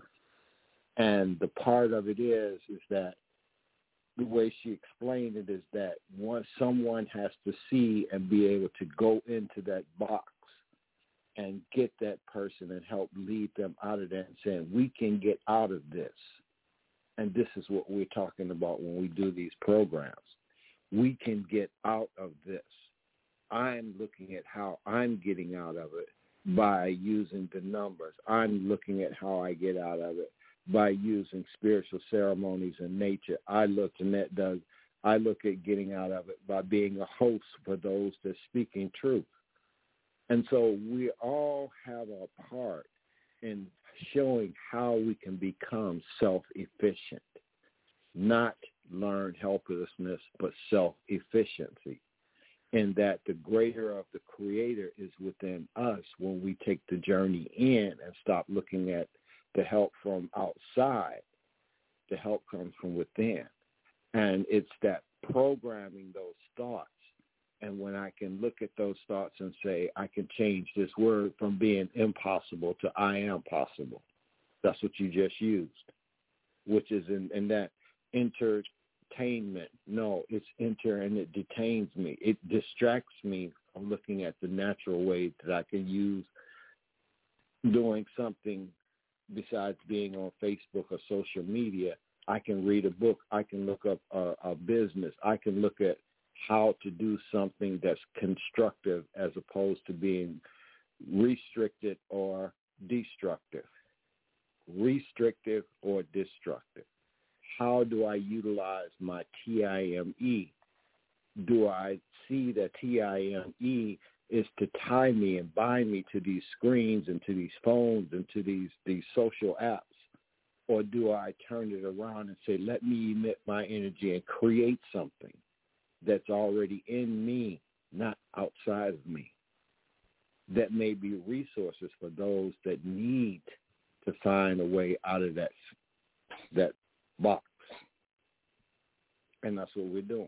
And the part of it is that the way she explained it is that once someone has to see and be able to go into that box and get that person and help lead them out of that and saying, we can get out of this. And this is what we're talking about when we do these programs. We can get out of this. I'm looking at how I'm getting out of it by using the numbers. I'm looking at how I get out of it by using spiritual ceremonies and nature. I look at getting out of it by being a host for those that are speaking truth. And so we all have a part in showing how we can become self-efficient, not learn helplessness, but self-efficiency. And that the greater of the Creator is within us when we take the journey in and stop looking at the help from outside. The help comes from within. And it's that programming those thoughts. And when I can look at those thoughts and say, I can change this word from being impossible to I am possible. That's what you just used, which is in that entertainment. No, it's enter and it detains me. It distracts me from looking at the natural way that I can use doing something besides being on Facebook or social media. I can read a book. I can look up a business. I can look at how to do something that's constructive as opposed to being restricted or destructive. Restrictive or destructive. How do I utilize my TIME? Do I see that TIME is to tie me and bind me to these screens and to these phones and to these social apps? Or do I turn it around and say, let me emit my energy and create something that's already in me, not outside of me, that may be resources for those that need to find a way out of that box. And that's what we're doing.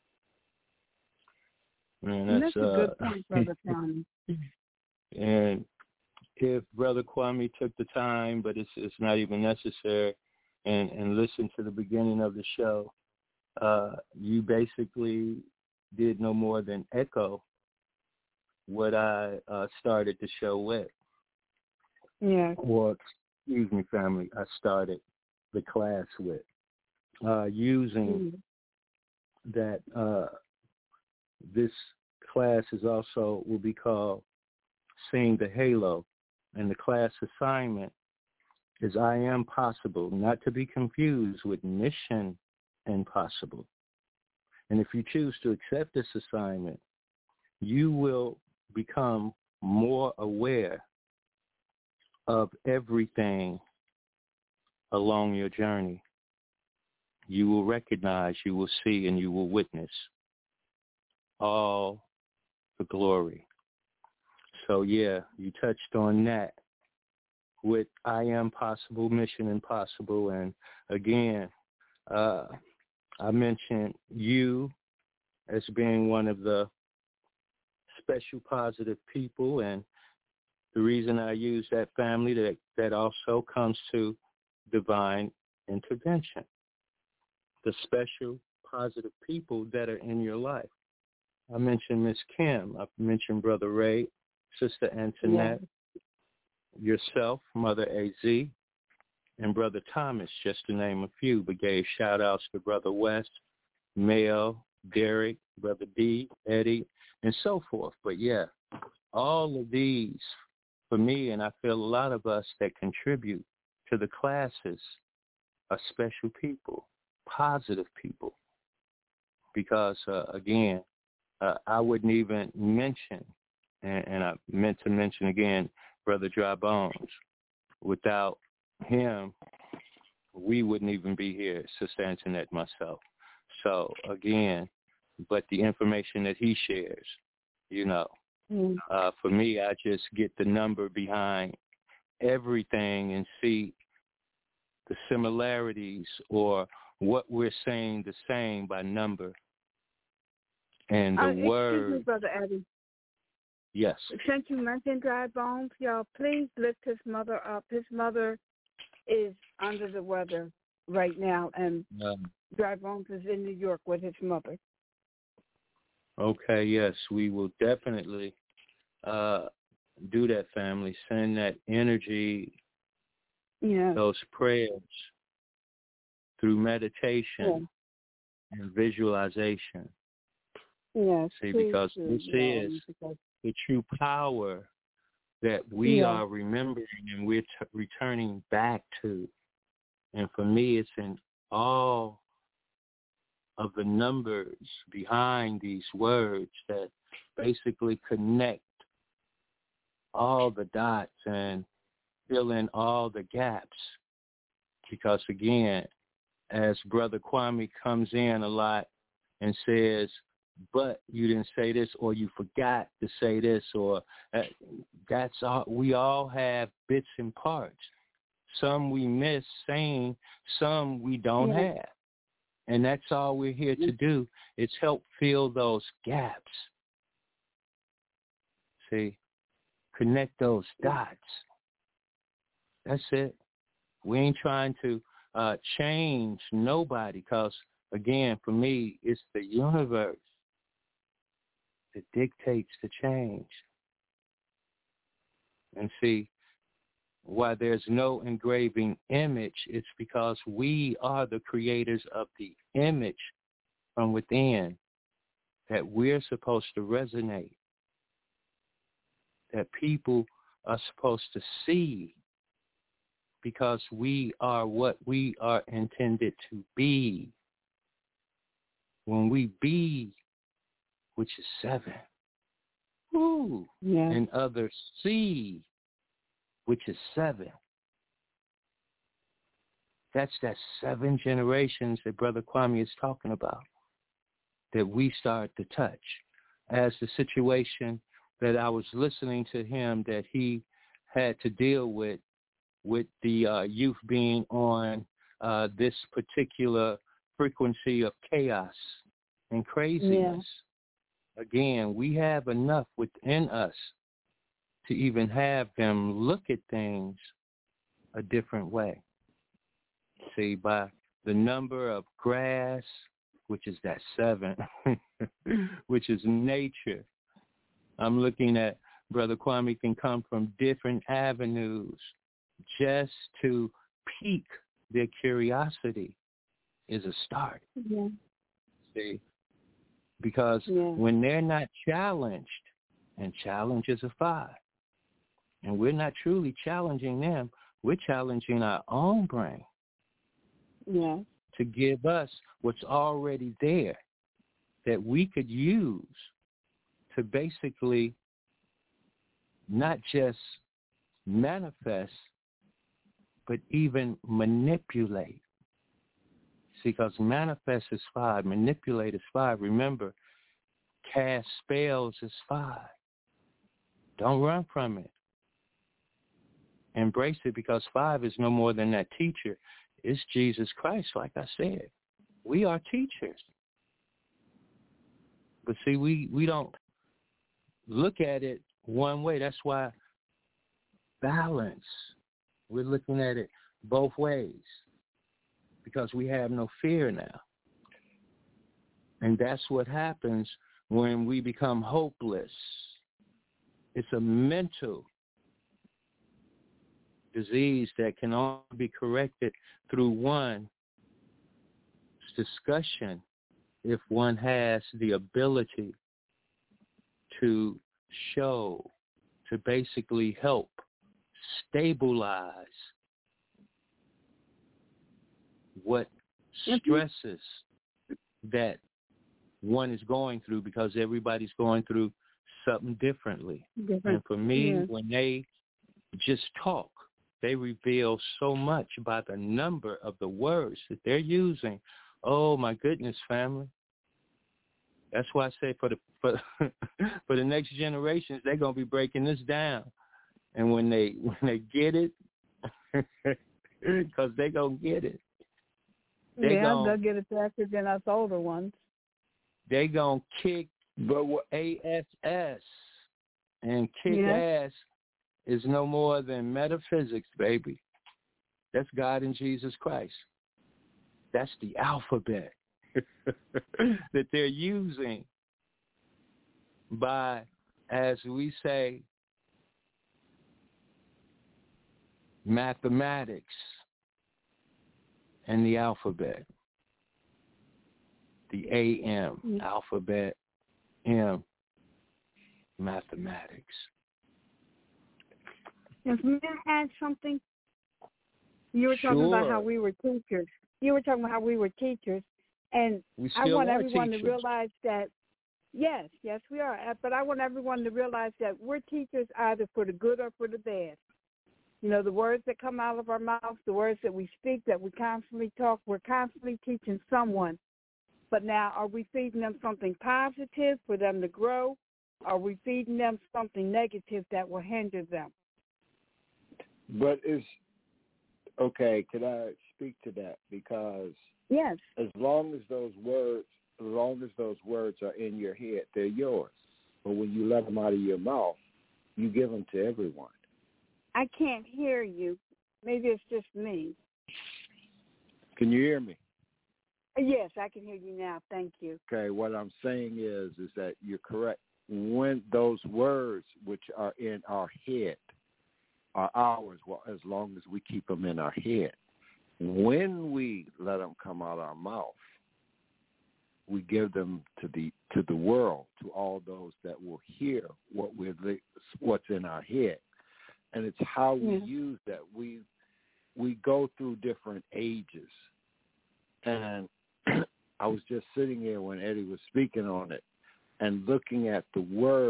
Man, that's a good point, Brother Kwame. And if Brother Kwame took the time, but it's not even necessary, and listen to the beginning of the show, you basically did no more than echo what I started the show with. Yeah. Or, excuse me, family, I started the class with. Using that this class is also will be called Seeing the Halo, and the class assignment is I Am Possible, not to be confused with Mission Impossible. And if you choose to accept this assignment, you will become more aware of everything along your journey. You will recognize, you will see, and you will witness all the glory. So, yeah, you touched on that with I Am Possible, Mission Impossible. And, again, I mentioned you as being one of the special positive people. And the reason I use that family, that also comes to divine intervention. The special positive people that are in your life. I mentioned Miss Kim. I mentioned Brother Ray, Sister Antoinette, yourself, Mother AZ, and Brother Thomas, just to name a few, but gave shout-outs to Brother West, Mel, Derek, Brother D, Eddie, and so forth. But, yeah, all of these, for me, and I feel a lot of us that contribute to the classes are special people, positive people. Because, again, I wouldn't even mention, and I meant to mention again, Brother Dry Bones. Without him, we wouldn't even be here, Sister Antoinette, myself. So, again, but the information that he shares, for me, I just get the number behind everything and see the similarities or what we're saying the same by number. And the word. Excuse me, Brother Eddie. Yes. Since you mentioned Dry Bones, y'all, please lift his mother up. His mother is under the weather right now, and Dry Bones is in New York with his mother. Okay, yes, we will definitely do that, family. Send that energy, those prayers through meditation and visualization. Yes. See, because this is the true power that we are remembering and we're returning back to. And for me, it's in all of the numbers behind these words that basically connect all the dots and fill in all the gaps. Because, again, as Brother Kwame comes in a lot and says, but you didn't say this, or you forgot to say this, or that's all. We all have bits and parts. Some we miss saying, some we don't have. And that's all we're here to do, is help fill those gaps. See, connect those dots. That's it. We ain't trying to change nobody, because, again, for me, it's the universe that dictates the change. And see, why there's no engraving image, it's because we are the creators of the image from within that we're supposed to resonate, that people are supposed to see, because we are what we are intended to be. When we be, which is 7, Yeah. And other seed, which is 7. That's that 7 generations that Brother Kwame is talking about that we start to touch. As the situation that I was listening to him that he had to deal with the youth being on this particular frequency of chaos and craziness. Yeah. Again, we have enough within us to even have them look at things a different way. See, by the number of grass, which is that 7, which is nature. I'm looking at Brother Kwame can come from different avenues just to pique their curiosity is a start. Yeah. See, because when they're not challenged, and challenge is a 5, and we're not truly challenging them, we're challenging our own brain. Yeah. To give us what's already there that we could use to basically not just manifest, but even manipulate. See, because manifest is 5, manipulate is 5. Remember, cast spells is 5. Don't run from it. Embrace it, because 5 is no more than that teacher. It's Jesus Christ, like I said. We are teachers. But see, we don't look at it one way. That's why balance. We're looking at it both ways because we have no fear now. And that's what happens when we become hopeless. It's a mental disease that can only be corrected through one discussion if one has the ability to show, to basically help stabilize what stresses that one is going through, because everybody's going through something differently. And for me, when they just talk, they reveal so much by the number of the words that they're using. Oh my goodness, family! That's why I say for the next generations, they're gonna be breaking this down, and when they get it, because they gonna get it. They'll get it faster than us older ones. They gonna kick ASS, and kick ass is no more than metaphysics, baby. That's God and Jesus Christ. That's the alphabet that they're using by, as we say, mathematics and the alphabet. The AM, alphabet, M, mathematics. Yes, may I add something? You were talking about how we were teachers. And I want everyone to realize that, yes, we are. But I want everyone to realize that we're teachers either for the good or for the bad. You know, the words that come out of our mouths, the words that we speak, that we constantly talk, we're constantly teaching someone. But now, are we feeding them something positive for them to grow? Are we feeding them something negative that will hinder them? But okay, could I speak to that? Because yes, as long as those words are in your head, they're yours. But when you let them out of your mouth, you give them to everyone. I can't hear you. Maybe it's just me. Can you hear me? Yes, I can hear you now. Thank you. Okay, what I'm saying is that you're correct. When those words which are in our head are ours, well, as long as we keep them in our head. When we let them come out our mouth, we give them to the world, to all those that will hear what's in our head. And it's how we use that. We go through different ages. And I was just sitting here when Eddie was speaking on it and looking at the word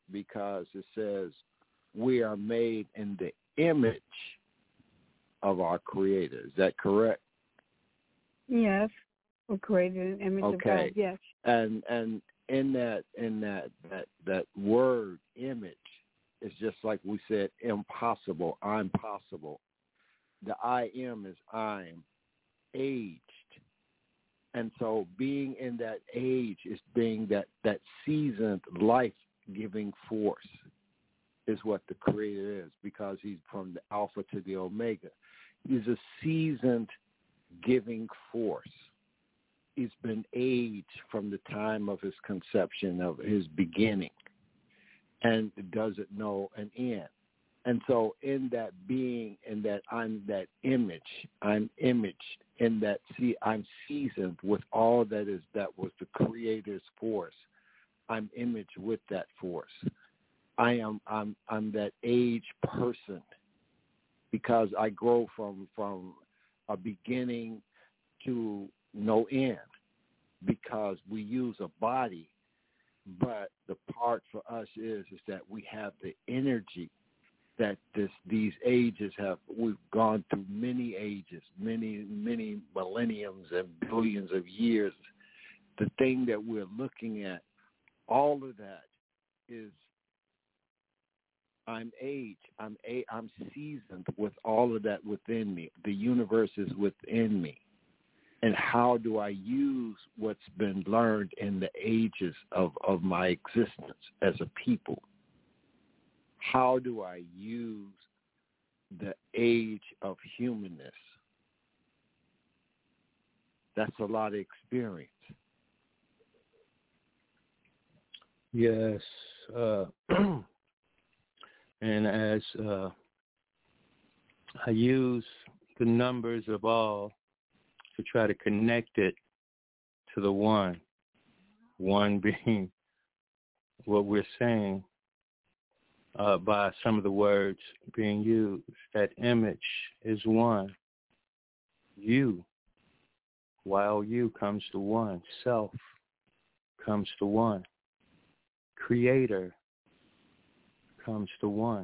because it says we are made in the image of our Creator. Is that correct? Yes, we're created in the image of God. Yes. And in that word image, it's just like we said, impossible. I'm possible. The I am is I'm aged. And so being in that age is being that seasoned life-giving force is what the Creator is, because he's from the Alpha to the Omega. He's a seasoned giving force. He's been aged from the time of his conception, of his beginning, and doesn't know an end. And so in that being, in that I'm that image, I'm imaged in that, I'm seasoned with all that was the Creator's force. I'm imaged with that force. I'm that age person, because I grow from a beginning to no end, because we use a body, but the part for us is that we have the energy that these ages have. We've gone through many ages, many millenniums and billions of years. The thing that we're looking at, all of that is I'm aged. I'm seasoned with all of that within me. The universe is within me. And how do I use what's been learned in the ages of my existence as a people? How do I use the age of humanness? That's a lot of experience. Yes. And as I use the numbers of all to try to connect it to the one being what we're saying by some of the words being used. That image is one. You, while you comes to one. Self comes to one. Creator comes to one.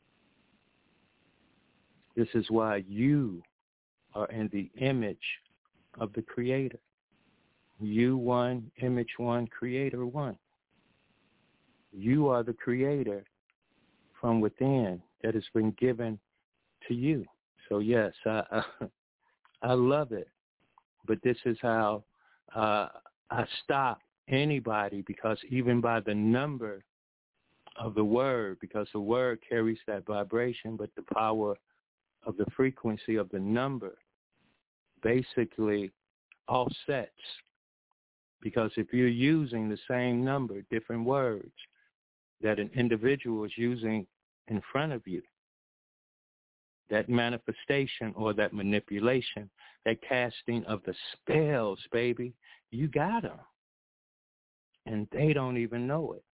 This is why you are in the image of the Creator. You one, image one, Creator one. You are the Creator from within that has been given to you. So yes, I love it. But this is how I stop anybody, because even by the number of the word, because the word carries that vibration, but the power of the frequency of the number basically offsets. Because if you're using the same number, different words that an individual is using in front of you, that manifestation or that manipulation, that casting of the spells, baby, you got them. And they don't even know it.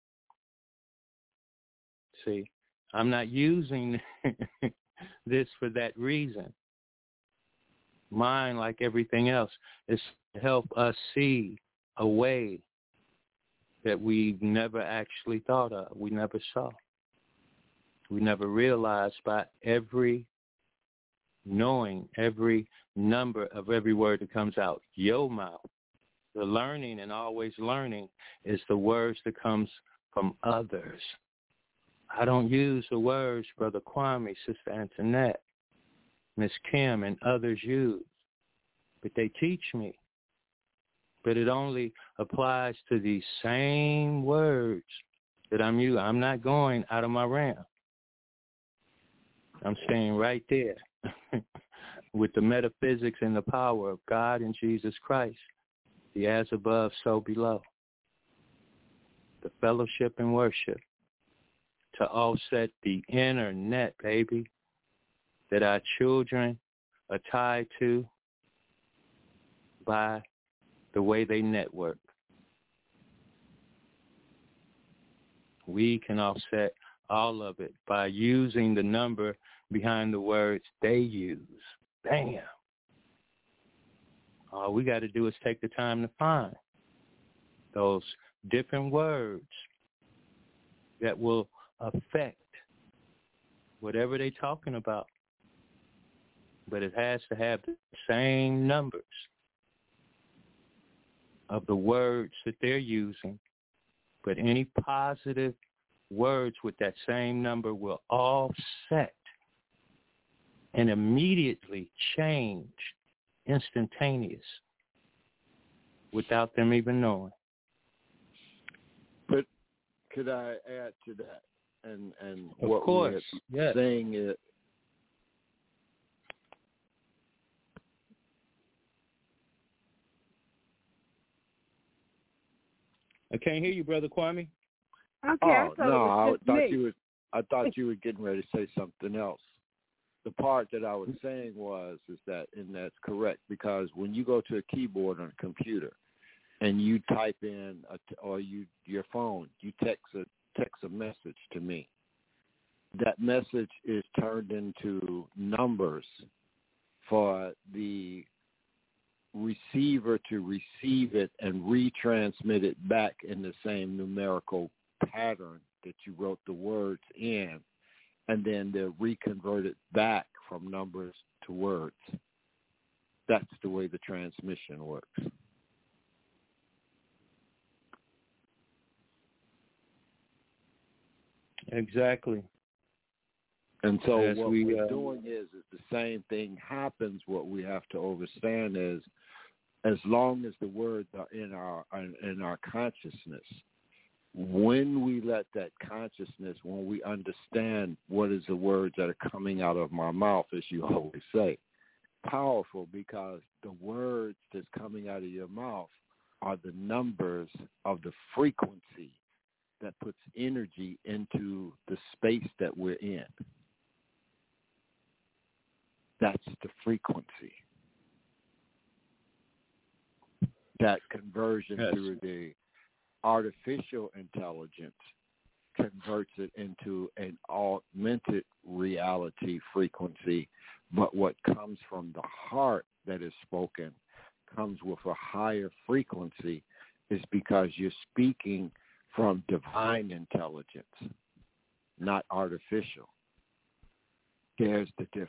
See, I'm not using this for that reason. Mine, like everything else, is to help us see a way that we never actually thought of, we never saw. We never realized by every knowing, every number of every word that comes out your mouth. The learning and always learning is the words that comes from others. I don't use the words Brother Kwame, Sister Antoinette, Miss Kim, and others use, but they teach me. But it only applies to these same words that I'm using. I'm not going out of my realm. I'm staying right there with the metaphysics and the power of God and Jesus Christ, the as above, so below, the fellowship and worship to offset the internet, baby, that our children are tied to by the way they network. We can offset all of it by using the number behind the words they use. Bam. All we got to do is take the time to find those different words that will affect whatever they're talking about. But it has to have the same numbers of the words that they're using. But any positive words with that same number will offset and immediately change, instantaneous, without them even knowing. But could I add to that? And of what course, we're yes. saying is, I can't hear you, Brother Kwame. Okay, I thought you were getting ready to say something else. The part that I was saying is that, and that's correct, because when you go to a keyboard on a computer and you type in your phone, you text a message to me. That message is turned into numbers for the receiver to receive it and retransmit it back in the same numerical pattern that you wrote the words in, and then they're reconverted back from numbers to words. That's the way the transmission works. Exactly. And so what we're doing is the same thing happens. What we have to understand is, as long as the words are in our consciousness, when we let that consciousness, when we understand what is the words that are coming out of my mouth, as you always say, powerful, because the words that's coming out of your mouth are the numbers of the frequency that puts energy into the space that we're in. That's the frequency. That conversion through the artificial intelligence converts it into an augmented reality frequency. But what comes from the heart that is spoken comes with a higher frequency, is because you're speaking from divine intelligence, not artificial. There's the difference.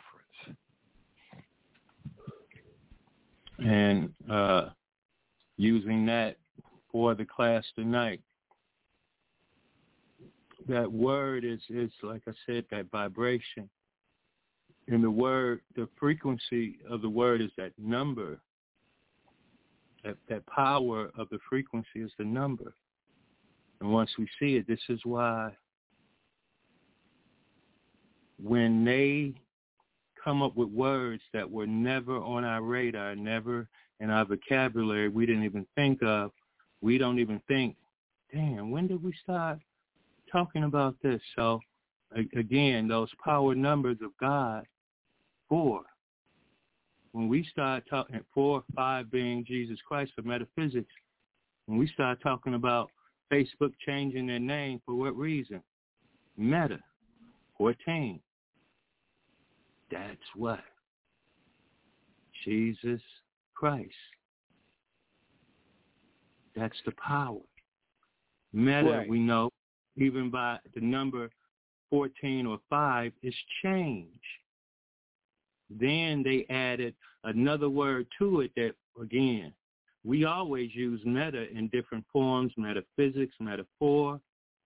And using that for the class tonight, that word is like I said, that vibration. And the word, the frequency of the word is that number. That power of the frequency is the number. And once we see it, this is why when they come up with words that were never on our radar, never in our vocabulary, we didn't even think of, we don't even think, damn, when did we start talking about this? So, again, those power numbers of God, 4. When we start talking, 4, 5 being Jesus Christ for metaphysics, when we start talking about Facebook changing their name, for what reason? Meta, 14. That's what? Jesus Christ. That's the power. Meta, right. We know, even by the number 14 or 5, is change. Then they added another word to it that, again, we always use meta in different forms, metaphysics, metaphor,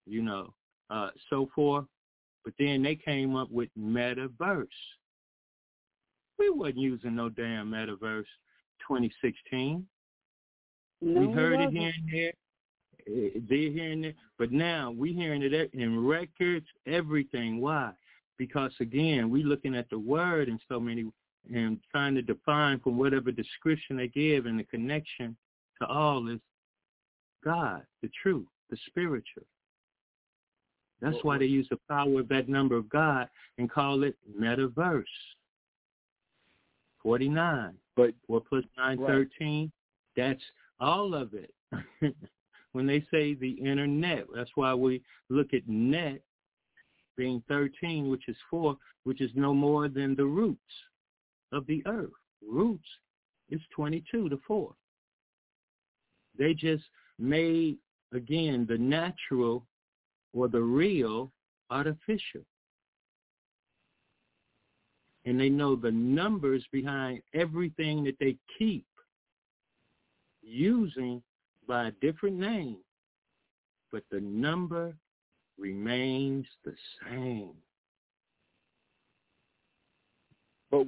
so forth. But then they came up with metaverse. We wasn't using no damn metaverse 2016. No, we heard it here and there. They're hearing it. But now we hearing it in records, everything. Why? Because, again, we looking at the word in so many and trying to define from whatever description they give, and the connection to all is God, the truth, the spiritual. That's why they use the power of that number of God and call it metaverse. 49. But 4 plus 9, 13. That's all of it. When they say the internet, that's why we look at net being 13, which is 4, which is no more than the roots of the earth. Roots is 22 to 4. They just made, again, the natural or the real artificial. And they know the numbers behind everything that they keep using by a different name, but the number remains the same. But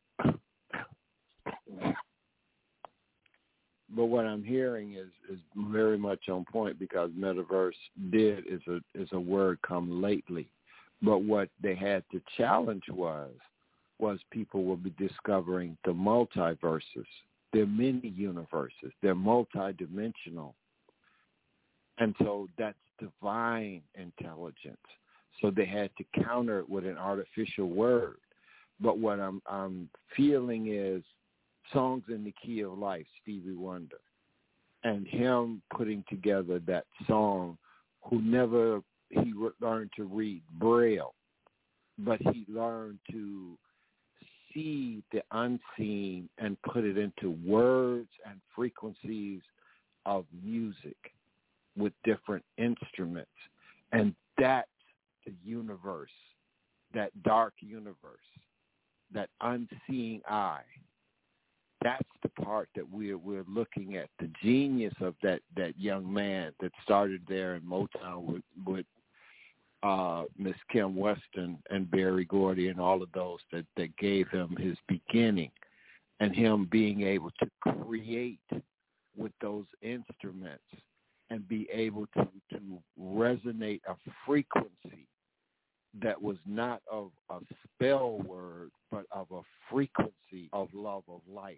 what I'm hearing is very much on point, because metaverse is a word come lately. But what they had to challenge was people will be discovering the multiverses. There are many universes. They're multidimensional. And so that's divine intelligence. So they had to counter it with an artificial word. But what I'm feeling is Songs in the Key of Life, Stevie Wonder, and him putting together that song, he learned to read Braille, but he learned to see the unseen and put it into words and frequencies of music with different instruments. And that's the universe, that dark universe, that unseeing eye. That's the part that we're looking at, the genius of that young man that started there in Motown with Miss Kim Weston and Berry Gordy and all of those that gave him his beginning, and him being able to create with those instruments and be able to resonate a frequency that was not of a spell word, but of a frequency of love of life.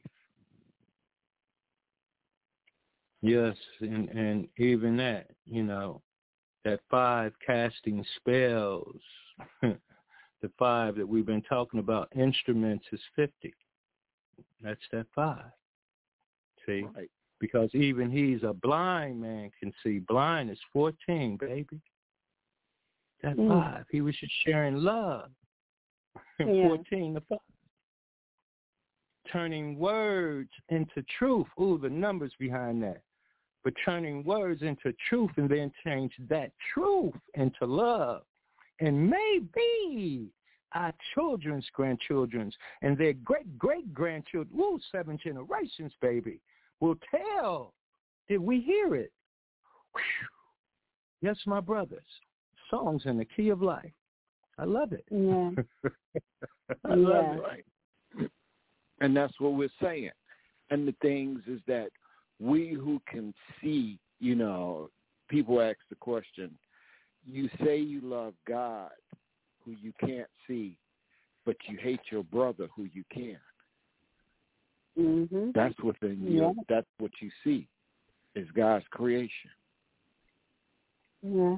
Yes, and even that, that 5 casting spells, the 5 that we've been talking about, instruments is 50. That's that 5. See? Right. Because even he's a blind man can see. Blind is 14, baby. That 5. He was just sharing love. 14, the 5. Turning words into truth. Ooh, the numbers behind that. But turning words into truth and then change that truth into love. And maybe our children's grandchildren's and their great-great-grandchildren, 7 generations, baby, will tell. Did we hear it? Whew. Yes, my brothers. Songs in the Key of Life. I love it. Yeah. I love it. Right. And that's what we're saying. And the things is that we who can see, people ask the question, you say you love God who you can't see, but you hate your brother who you can. Mm-hmm. That's within you. Yeah. That's what you see is God's creation. Yeah.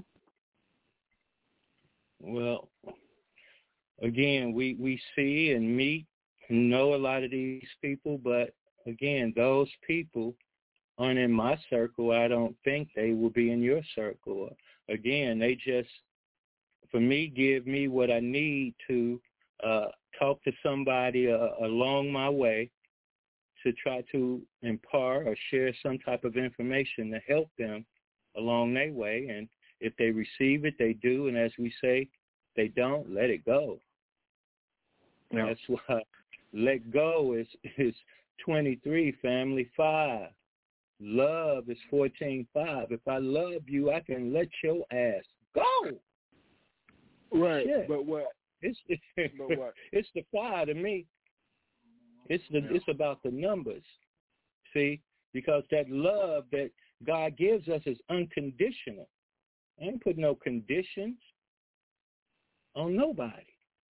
Well, again, we see and meet and know a lot of these people, but again, those people aren't in my circle. I don't think they will be in your circle. Again, they just, for me, give me what I need to talk to somebody along my way to try to impart or share some type of information to help them along their way. And if they receive it, they do. And as we say, they don't, let it go. Yeah. That's why let go is 23, family 5. Love is 14:5. If I love you, I can let your ass go. Right. Shit. But what? It's what? It's the 5 to me. It's about the numbers. See, because that love that God gives us is unconditional. I ain't put no conditions on nobody.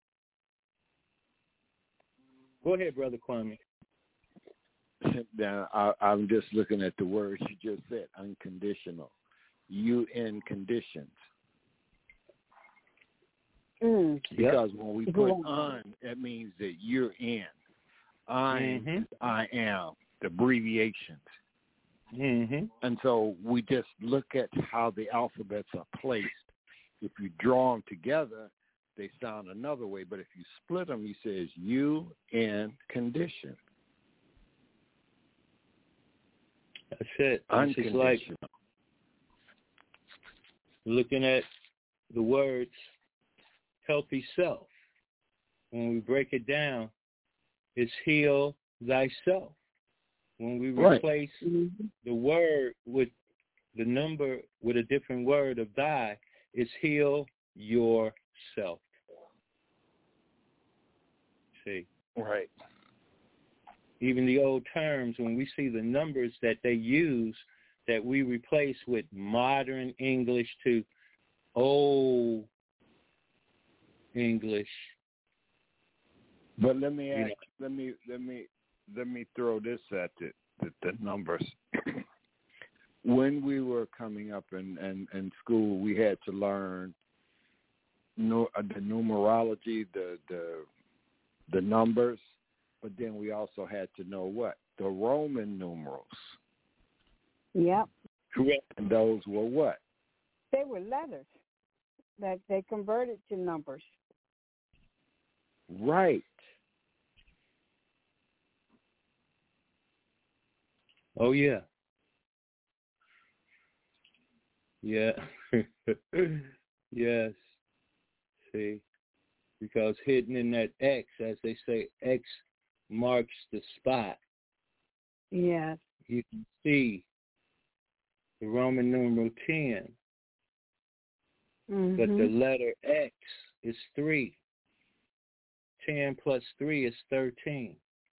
Go ahead, Brother Kwame. Now, I'm just looking at the words you just said, unconditional. UN conditions. Because when we put on, that means that you're in. I am, the abbreviations. Mm-hmm. And so we just look at how the alphabets are placed. If you draw them together, they sound another way. But if you split them, he says UN condition. That's it. It's just like looking at the words healthy self. When we break it down, it's heal thyself. When we replace the word with the number with a different word of thy, it's heal yourself. See? Right. Even the old terms, when we see the numbers that they use, that we replace with modern English to old English. But let me ask, let me throw this at it, the numbers. When we were coming up in school, we had to learn the numerology, the numbers, but then we also had to know what? The Roman numerals. Yep. Correct. And those were what? They were letters that they converted to numbers. Right. Oh, yeah. Yeah. Yes. See, because hidden in that X, as they say, X marks the spot. Yes. You can see the Roman numeral 10, but the letter X is 3. 10 plus 3 is 13.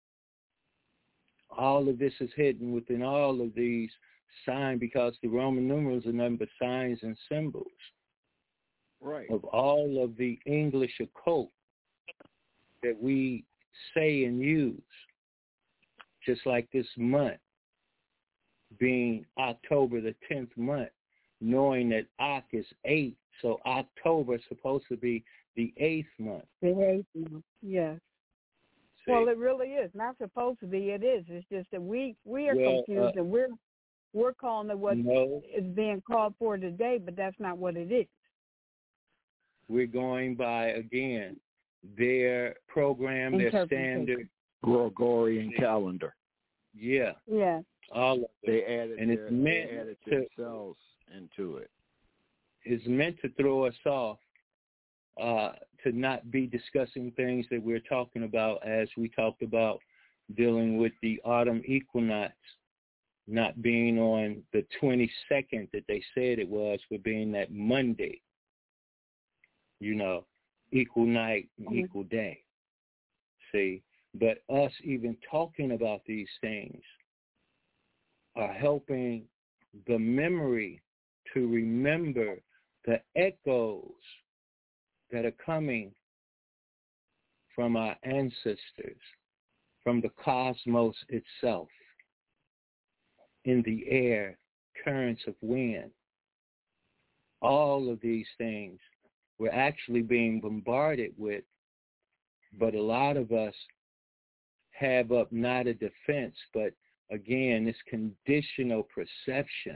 All of this is hidden within all of these signs, because the Roman numerals are nothing but signs and symbols. Right. Of all of the English occult that we say and use, just like this month being October, the 10th month, knowing that Oc is 8, so October is supposed to be the 8th month. The 8th month, yes. See? Well, it really is. Not supposed to be, it is. It's just that we are confused, and we're calling it what is being called for today, but that's not what it is. We're going by, again, their program, their standard Gregorian calendar. Yeah. Yeah. All of it. They added themselves into it. It's meant to throw us off, to not be discussing things that we're talking about, as we talked about dealing with the autumn equinox not being on the 22nd that they said it was, but being that Monday. You know, equal night and equal day. See, but us even talking about these things are helping the memory to remember the echoes that are coming from our ancestors, from the cosmos itself, in the air, currents of wind. All of these things we're actually being bombarded with, but a lot of us have up not a defense, but again, this conditional perception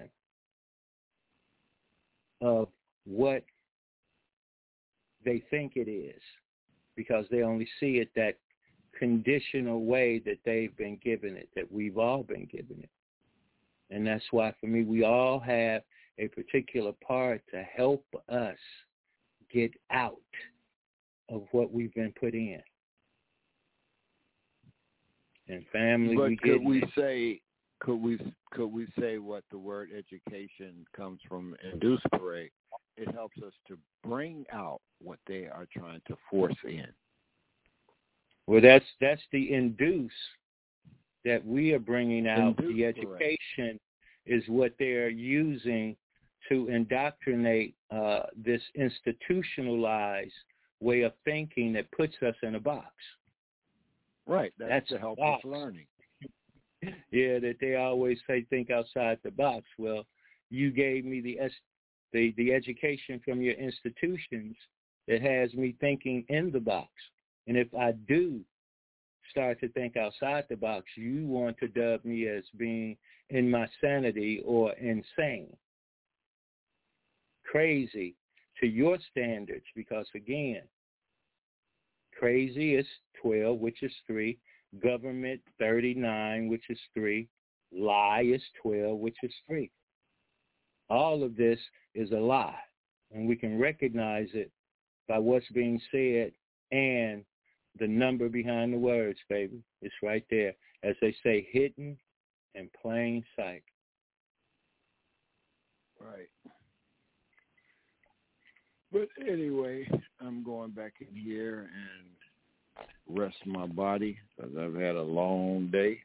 of what they think it is, because they only see it that conditional way that they've been given it, that we've all been given it. And that's why, for me, we all have a particular part to help us get out of what we've been put in. And family, but could we say what the word education comes from induce parade? It helps us to bring out what they are trying to force in. Well, that's the induce that we are bringing out. Induce the education is what they're using to indoctrinate this institutionalized way of thinking that puts us in a box. Right, that's to help us learning. Yeah, that they always say think outside the box. Well, you gave me the education from your institutions that has me thinking in the box. And if I do start to think outside the box, you want to dub me as being in my sanity or insane. Crazy to your standards, because again, crazy is 12, which is 3. Government, 39, which is 3. Lie is 12, which is 3. All of this is a lie. and we can recognize it by what's being said and the number behind the words, baby. It's right there. As they say, hidden in plain sight. Right. But anyway, I'm going back in here and rest my body because I've had a long day.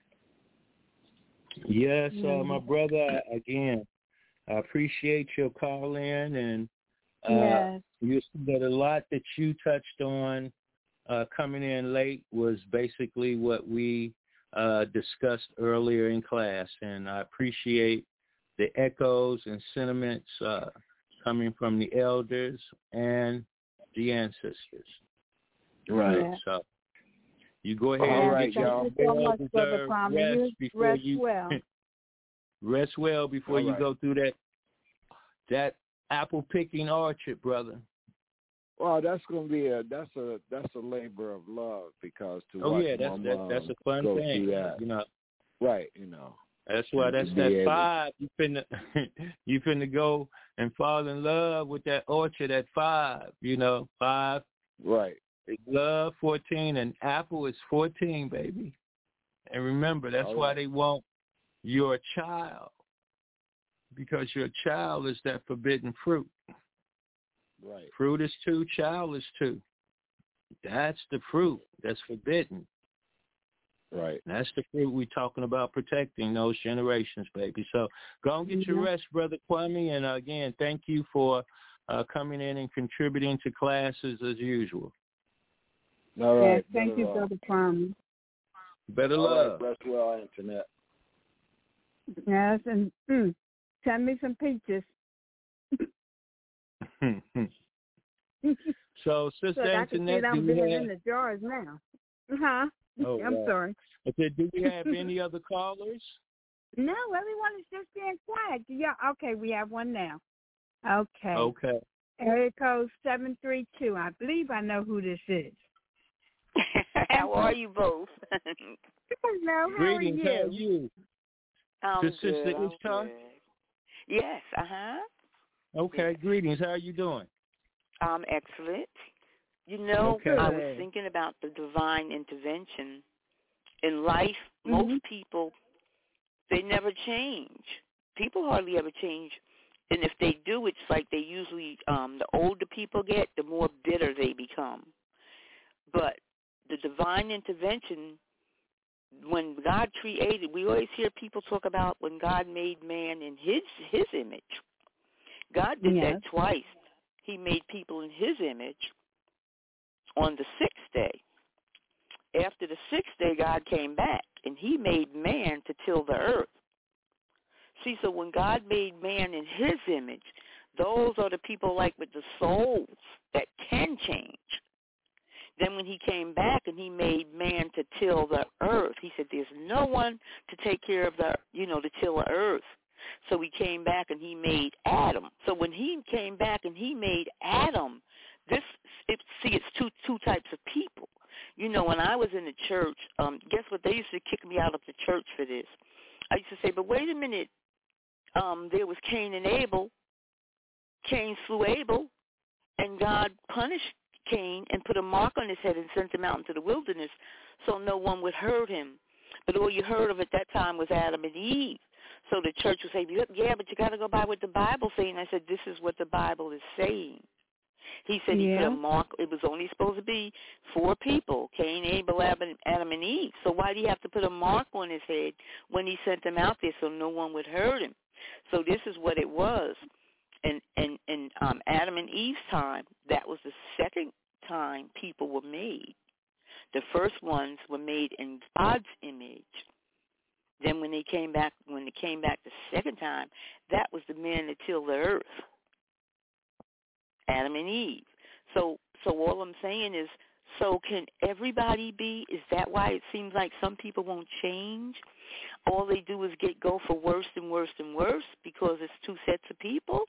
Yes, my brother, again, I appreciate your call in, and you said that a lot that you touched on coming in late was basically what we discussed earlier in class, and I appreciate the echoes and sentiments coming from the elders and the ancestors. Right. Yeah. So you go ahead All and right, get y'all. your Brother Kwame. Rest well. Rest well before All you right. go through that apple picking orchard, brother. Well, that's gonna be that's a labor of love because to Oh watch yeah, my mom that's a fun go thing. through that. You know. Right, you know. That's why that's that 5. You finna go and fall in love with that orchard at 5. You know, 5. Right. It's love 14, and apple is 14, baby. And remember, that's why they want your child, because your child is that forbidden fruit. Right. Fruit is 2, child is 2. That's the fruit that's forbidden. Right. And that's the fruit we're talking about, protecting those generations, baby. So go and get your rest, Brother Kwame. And again, thank you for coming in and contributing to classes as usual. All right. Yes, thank you, Brother Kwame. Better All love. right, rest well, Antoinette. Yes, and send me some peaches. So, Sister Antoinette, I'm being in the jars now. Huh? Oh, I'm sorry. I said, do we have any other callers? No, everyone is just being quiet. Yeah, okay, we have one now. Okay. Okay. Area code 732. I believe I know who this is. How are you both? Hello, how Greetings, are you? how are you? I'm This good. Sister I'm Ishtar? good. Yes, Okay, yes. Greetings, how are you doing? Excellent. You know, Okay. I was thinking about the divine intervention. In life, most people, they never change. People hardly ever change. And if they do, it's like they usually, the older people get, the more bitter they become. But the divine intervention, when God created, we always hear people talk about when God made man in his image. God did that twice. He made people in his image on the 6th day. After the 6th day, God came back, and he made man to till the earth. See, so when God made man in his image, those are the people like with the souls that can change. Then when he came back and he made man to till the earth, he said there's no one to take care of to till the earth. So he came back and he made Adam. So when he came back and he made Adam, it's two types of people. You know, when I was in the church, guess what? They used to kick me out of the church for this. I used to say, but wait a minute, there was Cain and Abel. Cain slew Abel, and God punished Cain and put a mark on his head and sent him out into the wilderness so no one would hurt him. But all you heard of at that time was Adam and Eve. So the church would say, yeah, but you got to go by what the Bible's saying. I said, this is what the Bible is saying. He said he put a mark. It was only supposed to be 4 people, Cain, Abel, Adam, and Eve. So why did he have to put a mark on his head when he sent them out there so no one would hurt him? So this is what it was. In Adam and Eve's time, that was the second time people were made. The first ones were made in God's image. Then when they came back the second time, that was the man that tilled the earth, Adam and Eve. So all I'm saying is, so can everybody be? Is that why it seems like some people won't change? All they do is go for worse and worse and worse because it's 2 sets of people?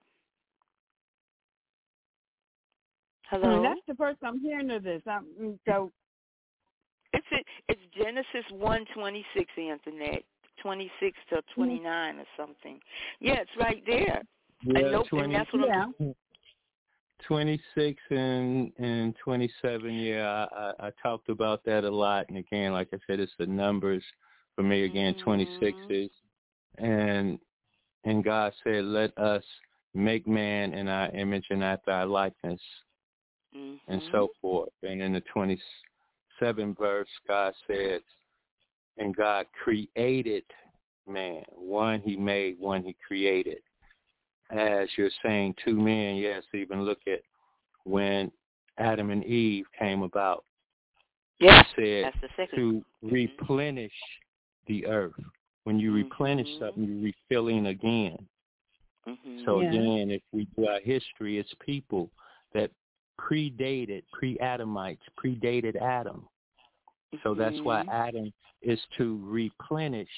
Hello? That's the first I'm hearing of this. So it's Genesis 1:26, Antoinette, 26 to 29 or something. Yeah, it's right there. Yeah, And that's what 26 and 27, yeah, I talked about that a lot. And again, like I said, it's the numbers for me. Again, 26 is, and God said, let us make man in our image and after our likeness, and so forth. And in the 27th verse, God said, and God created man. One he made, one he created. As you're saying, two men, yes, even look at when Adam and Eve came about. Yeah, said that's the second. To replenish the earth. When you replenish something, you're refilling again. So again, if we do our history, it's people that predated, pre-Adamites, predated Adam. So that's why Adam is to replenish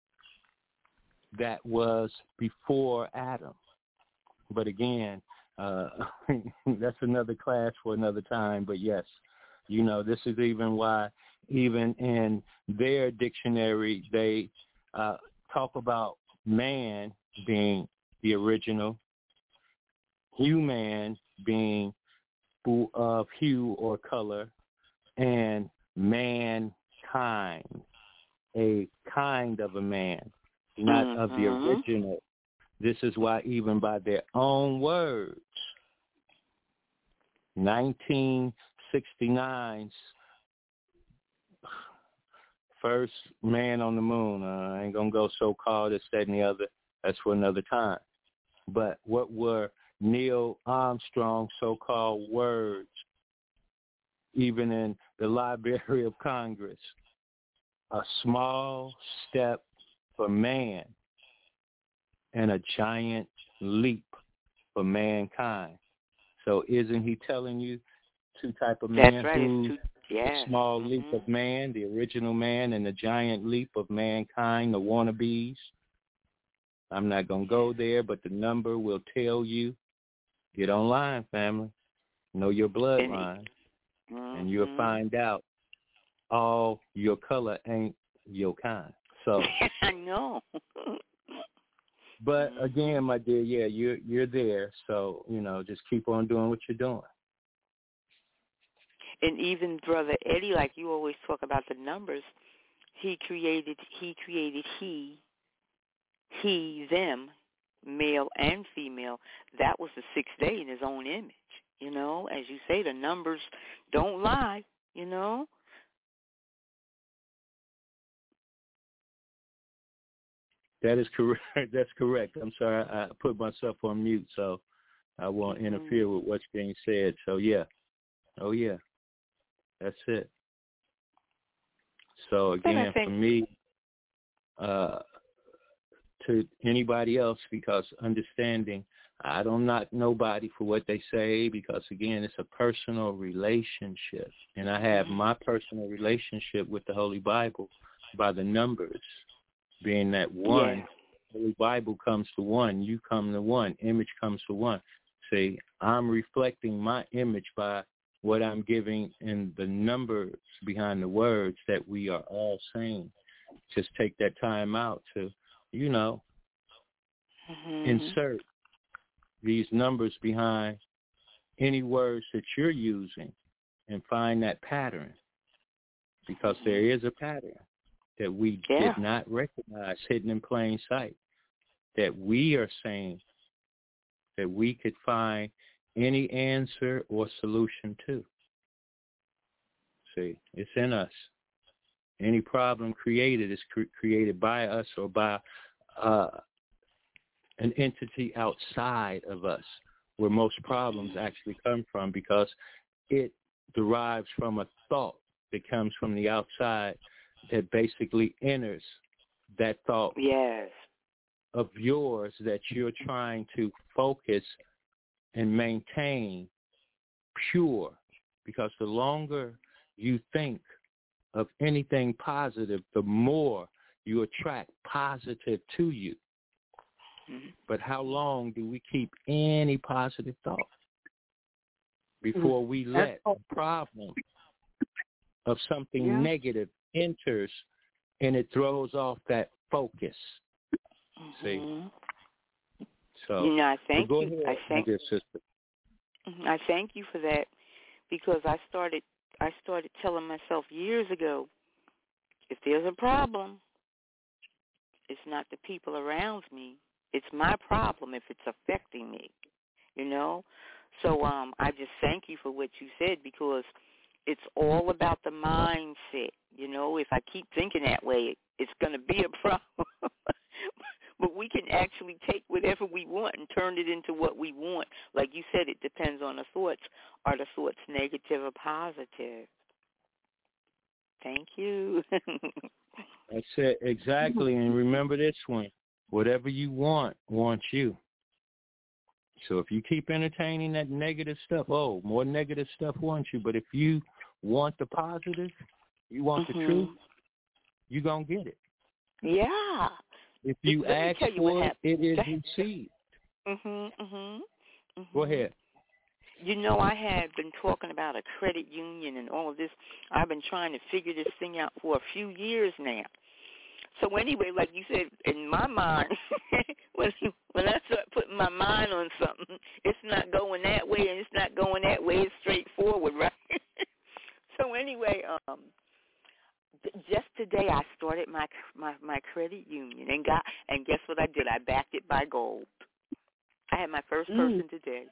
that was before Adam. But again, that's another class for another time. But yes, you know, this is even why, even in their dictionary, they talk about man being the original, human being of hue or color, and mankind, a kind of a man, not of the original. This is why even by their own words, 1969's first man on the moon, I ain't going to go so-called this, that, and the other. That's for another time. But what were Neil Armstrong's so-called words, even in the Library of Congress? A small step for man and a giant leap for mankind. So isn't he telling you two type of man? That's right. The small leap of man, the original man, and the giant leap of mankind, the wannabes. I'm not going to go there, but the number will tell you. Get online, family. Know your bloodline, and you'll find out all your color ain't your kind. So I know. But again, my dear, yeah, you're there. So, you know, just keep on doing what you're doing. And even Brother Eddie, like you always talk about the numbers, he created he, them, male and female. That was the sixth day in his own image. You know, as you say, the numbers don't lie, you know. That is correct. That's correct. I'm sorry, I put myself on mute, so I won't interfere with what's being said. So, yeah. Oh, yeah. That's it. So, again, for me, to anybody else, because understanding, I don't knock nobody for what they say, because, again, it's a personal relationship. And I have my personal relationship with the Holy Bible by the numbers, being that one. Yeah. The Holy Bible comes to one. You come to one. Image comes to one. See, I'm reflecting my image by what I'm giving in the numbers behind the words that we are all saying. Just take that time out to, you know, insert these numbers behind any words that you're using and find that pattern, because there is a pattern that we did not recognize, hidden in plain sight, that we are saying that we could find any answer or solution to. See, it's in us. Any problem created is created by us or by an entity outside of us, where most problems actually come from, because it derives from a thought that comes from the outside that basically enters that thought of yours that you're trying to focus and maintain pure. Because the longer you think of anything positive, the more you attract positive to you. But how long do we keep any positive thought before we let a problem of something negative enters and it throws off that focus? See? So, you know, I thank go you. ahead, I thank dear sister. I thank you for that, because I started telling myself years ago, if there's a problem, it's not the people around me. It's my problem if it's affecting me, you know? So I just thank you for what you said, because it's all about the mindset. You know, if I keep thinking that way, it's going to be a problem. But we can actually take whatever we want and turn it into what we want. Like you said, it depends on the thoughts. Are the thoughts negative or positive? Thank you. I said exactly, and remember this one. Whatever you want, wants you. So if you keep entertaining that negative stuff, more negative stuff wants you. But if you want the positive, you want the truth, you're going to get it. Yeah. If you ask for it, it is received. Go ahead. You know, I had been talking about a credit union and all of this. I've been trying to figure this thing out for a few years now. So anyway, like you said, in my mind, when I start putting my mind on something, it's not going that way and it's not going that way. It's straightforward, right? So anyway, just today I started my credit union and guess what I did? I backed it by gold. I had my first person today.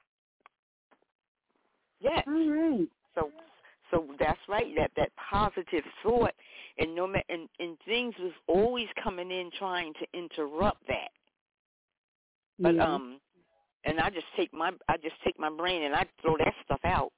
Yes. All right. So that's right. That positive thought, and and things was always coming in trying to interrupt that. But and I just take my brain and I throw that stuff out.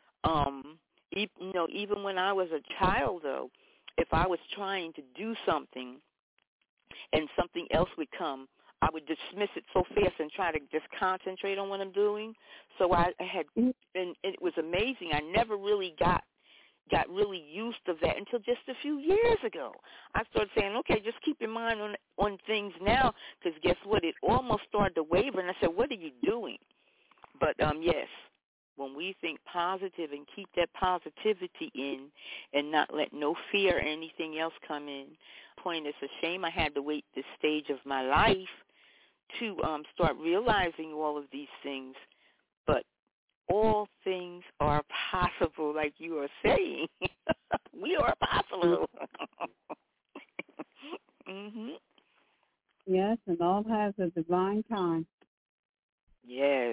Even when I was a child, though, if I was trying to do something and something else would come, I would dismiss it so fast and try to just concentrate on what I'm doing. So I had, and it was amazing. I never really got really used to that until just a few years ago. I started saying, okay, just keep your mind on things now, because guess what? It almost started to waver, and I said, what are you doing? But, yes, when we think positive and keep that positivity in and not let no fear or anything else come in, it's a shame I had to wait this stage of my life to start realizing all of these things. But all things are possible, like you are saying. We are possible. Yes, and all has a divine time. Yes.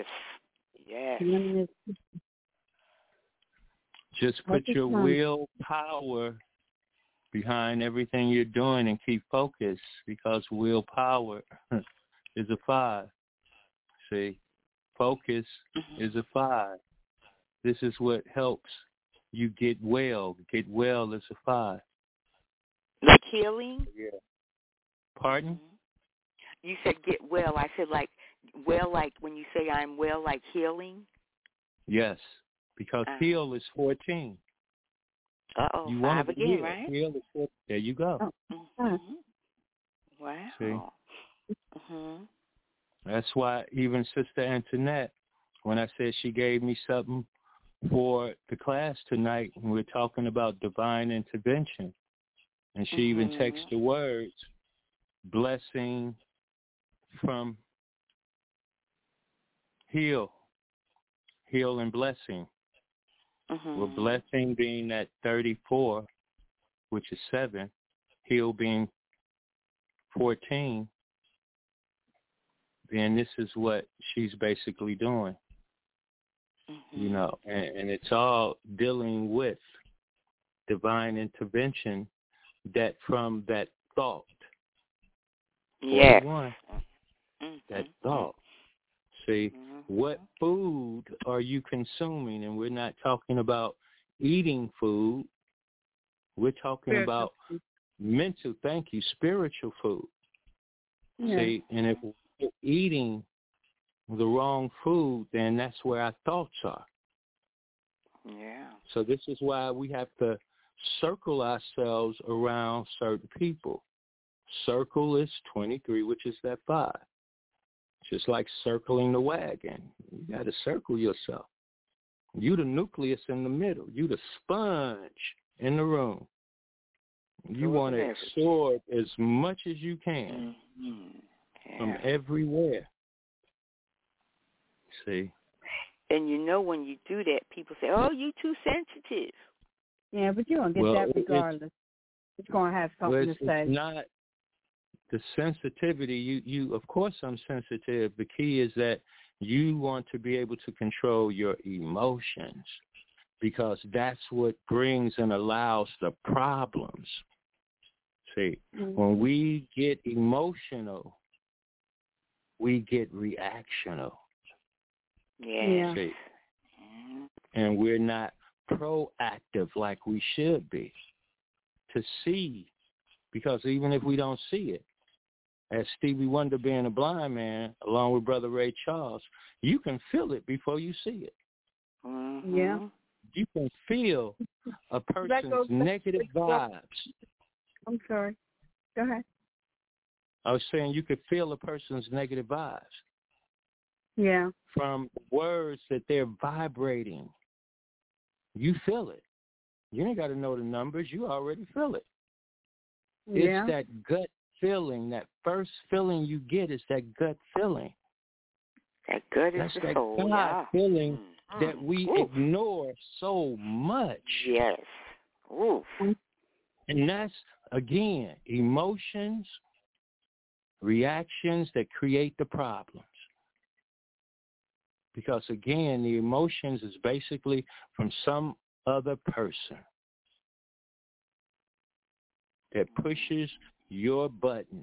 Just put your willpower behind everything you're doing and keep focused, because willpower is a 5. See, focus is a 5. This is what helps you get well. Get well is a 5. Like healing? Yeah. Pardon? You said get well. I said like when you say I'm well, like healing? Yes, because heal is 14. Uh-oh, you 5 again, heal. right? Heal is 14. There you go. Wow. See? That's why even Sister Antoinette, when I said she gave me something for the class tonight, and we're talking about divine intervention, and she even texted the words, blessing from heal and blessing. With blessing being at 34, which is 7, heal being 14, then this is what she's basically doing. You know, and it's all dealing with divine intervention that from that thought. Yeah. That thought. See, what food are you consuming? And we're not talking about eating food. We're talking about spiritual food. Yeah. See, and if we're eating the wrong food, then that's where our thoughts are. Yeah. So this is why we have to circle ourselves around certain people. Circle is 23, which is that 5. Just like circling the wagon. You got to circle yourself. You the nucleus in the middle. You the sponge in the room. You want to absorb as much as you can from everywhere. See? And you know when you do that, people say, "Oh, you too sensitive." Yeah, but you're going to get that regardless. It's going to have something to say. It's not the sensitivity. You, of course, I'm sensitive. The key is that you want to be able to control your emotions, because that's what brings and allows the problems. See, when we get emotional, we get reactional. Yeah. See, and we're not proactive like we should be to see, because even if we don't see it, as Stevie Wonder being a blind man, along with Brother Ray Charles, you can feel it before you see it. Yeah. You can feel a person's negative vibes. I'm sorry. Go ahead. I was saying you could feel a person's negative vibes. Yeah. From words that they're vibrating. You feel it. You ain't got to know the numbers. You already feel it. Yeah. It's that gut feeling. That first feeling you get is that gut feeling. That gut is the soul. That's that gut feeling that we ignore so much. Yes. Oof. And that's, again, emotions, reactions that create the problems. Because, again, the emotions is basically from some other person that pushes your button.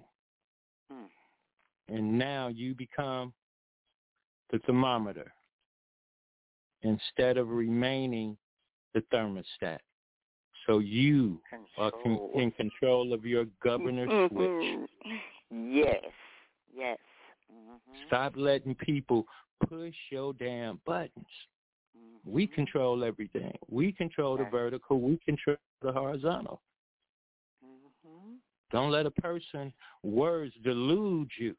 And now you become the thermometer instead of remaining the thermostat. So you are in control of your governor switch. Yes. Yes. Stop letting people push your damn buttons. We control everything. We control the vertical. We control the horizontal. Don't let a person words delude you.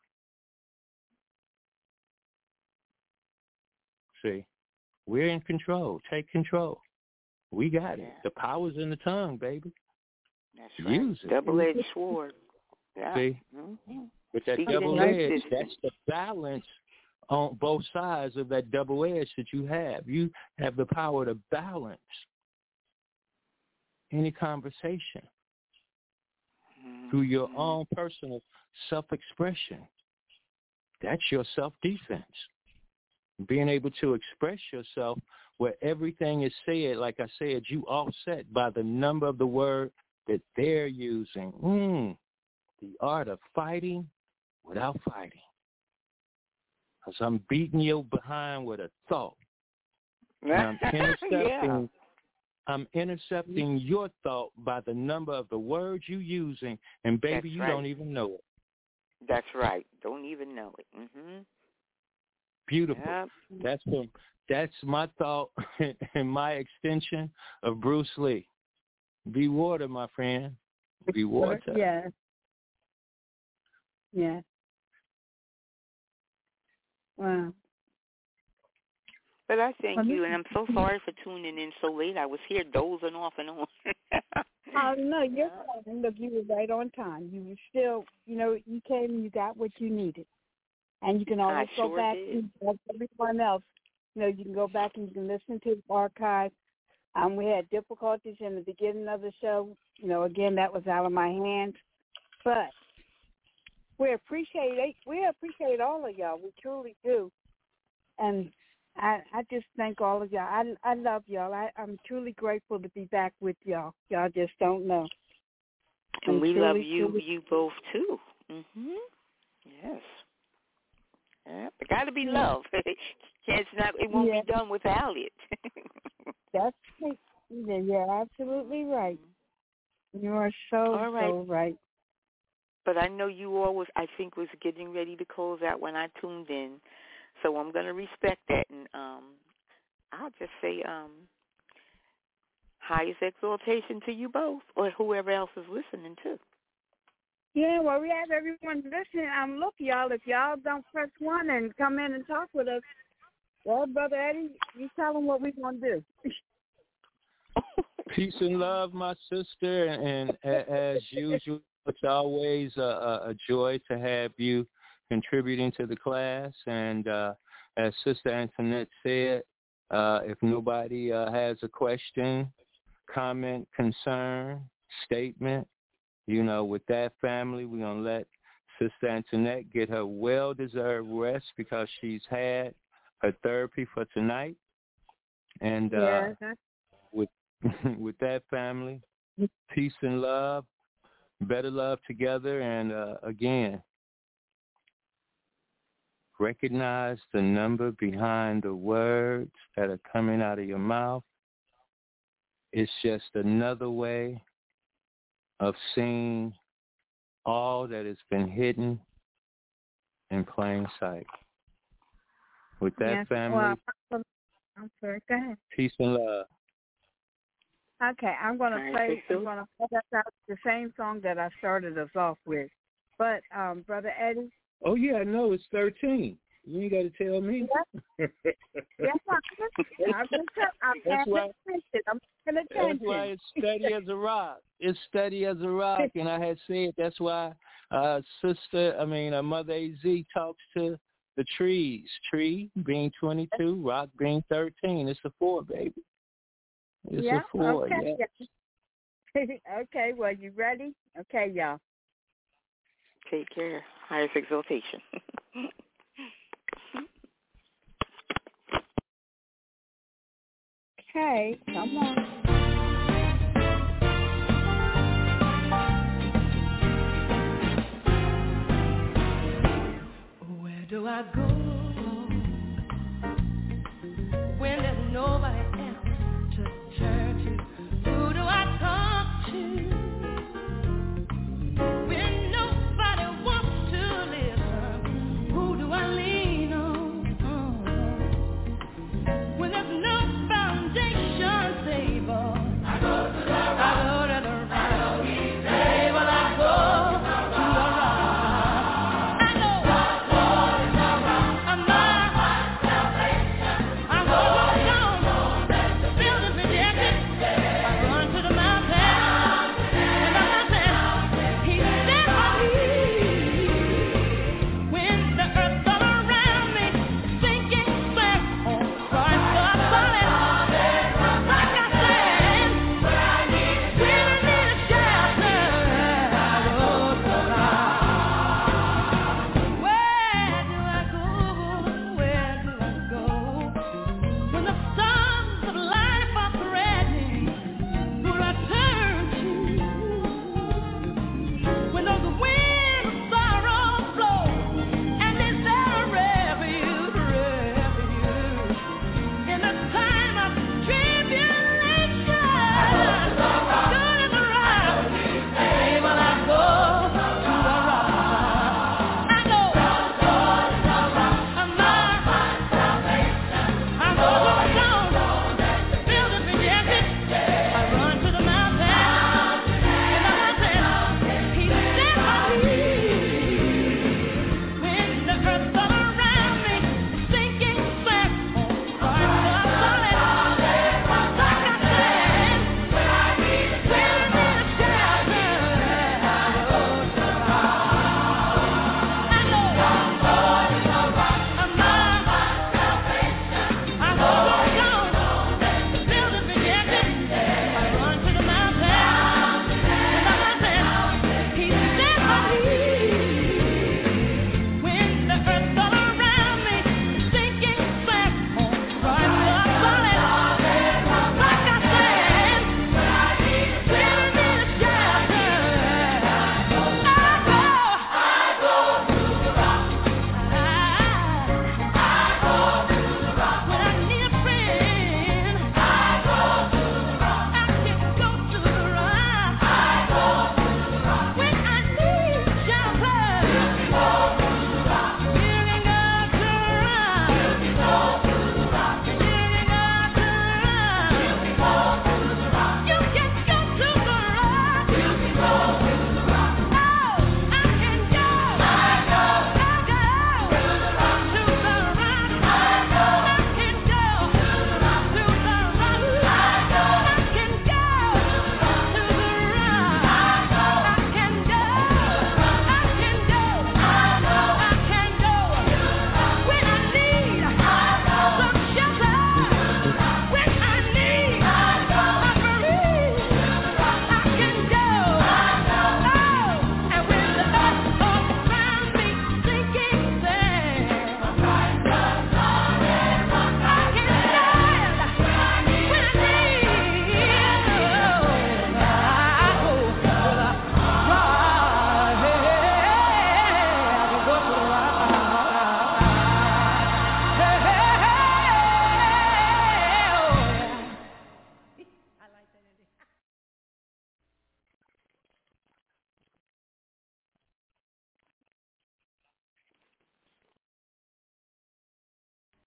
See, we're in control. Take control. We got it. The power's in the tongue, baby. That's right. Use it. Double-edged sword. Yeah. See? With that double edge, that's the balance on both sides of that double edge that you have. You have the power to balance any conversation through your own personal self-expression. That's your self-defense. Being able to express yourself where everything is said, like I said, you offset by the number of the word that they're using. The art of fighting without fighting. Because I'm beating you behind with a thought. And I'm intercepting your thought by the number of the words you're using, and baby, you don't even know it. That's right. Don't even know it. Beautiful. Yep. That's my thought and my extension of Bruce Lee. Be water, my friend. Be water. Yeah. Yeah. Wow. But I thank you, and I'm so sorry for tuning in so late. I was here dozing off and on. Oh, no, you're fine. Look, you were right on time. You were still, you came and you got what you needed. And you can always go back and like everyone else. You can go back and you can listen to the archive. We had difficulties in the beginning of the show. Again, that was out of my hands. But we appreciate all of y'all. We truly do. And I just thank all of y'all. I love y'all. I'm truly grateful to be back with y'all. Y'all just don't know. And we love you both too. Yes. Yeah, it got to be love. It won't be done without it. That's right. You're absolutely right. You are so right. But I know you always, I think, was getting ready to close out when I tuned in. So I'm going to respect that. And I'll just say highest exaltation to you both, or whoever else is listening, too. Yeah, well, we have everyone listening. Look, y'all, if y'all don't press 1 and come in and talk with us, well, Brother Eddie, you tell them what we're going to do. Peace and love, my sister, and as usual, it's always a joy to have you contributing to the class. And as Sister Antoinette said, If nobody has a question, comment, concern, statement, with that family, we're going to let Sister Antoinette get her well-deserved rest because she's had her therapy for tonight. And with that family, peace and love, better love together, and again, recognize the number behind the words that are coming out of your mouth. It's just another way of seeing all that has been hidden in plain sight. With that family, I'm sorry, go ahead. Peace and love. Okay, I'm going to play the same song that I started us off with. But, Brother Eddie? Oh, yeah, I know. It's 13. You ain't got to tell me. Yes, I'm paying attention. That's why it's steady as a rock. It's steady as a rock. And I had said that's why Mother AZ talks to the trees. Tree being 22, rock being 13. It's a 4, baby. It's a 4, okay. Yeah. Okay, well, you ready? Okay, y'all. Take care. Highest exaltation. Okay, come on. Where do I go when there's nobody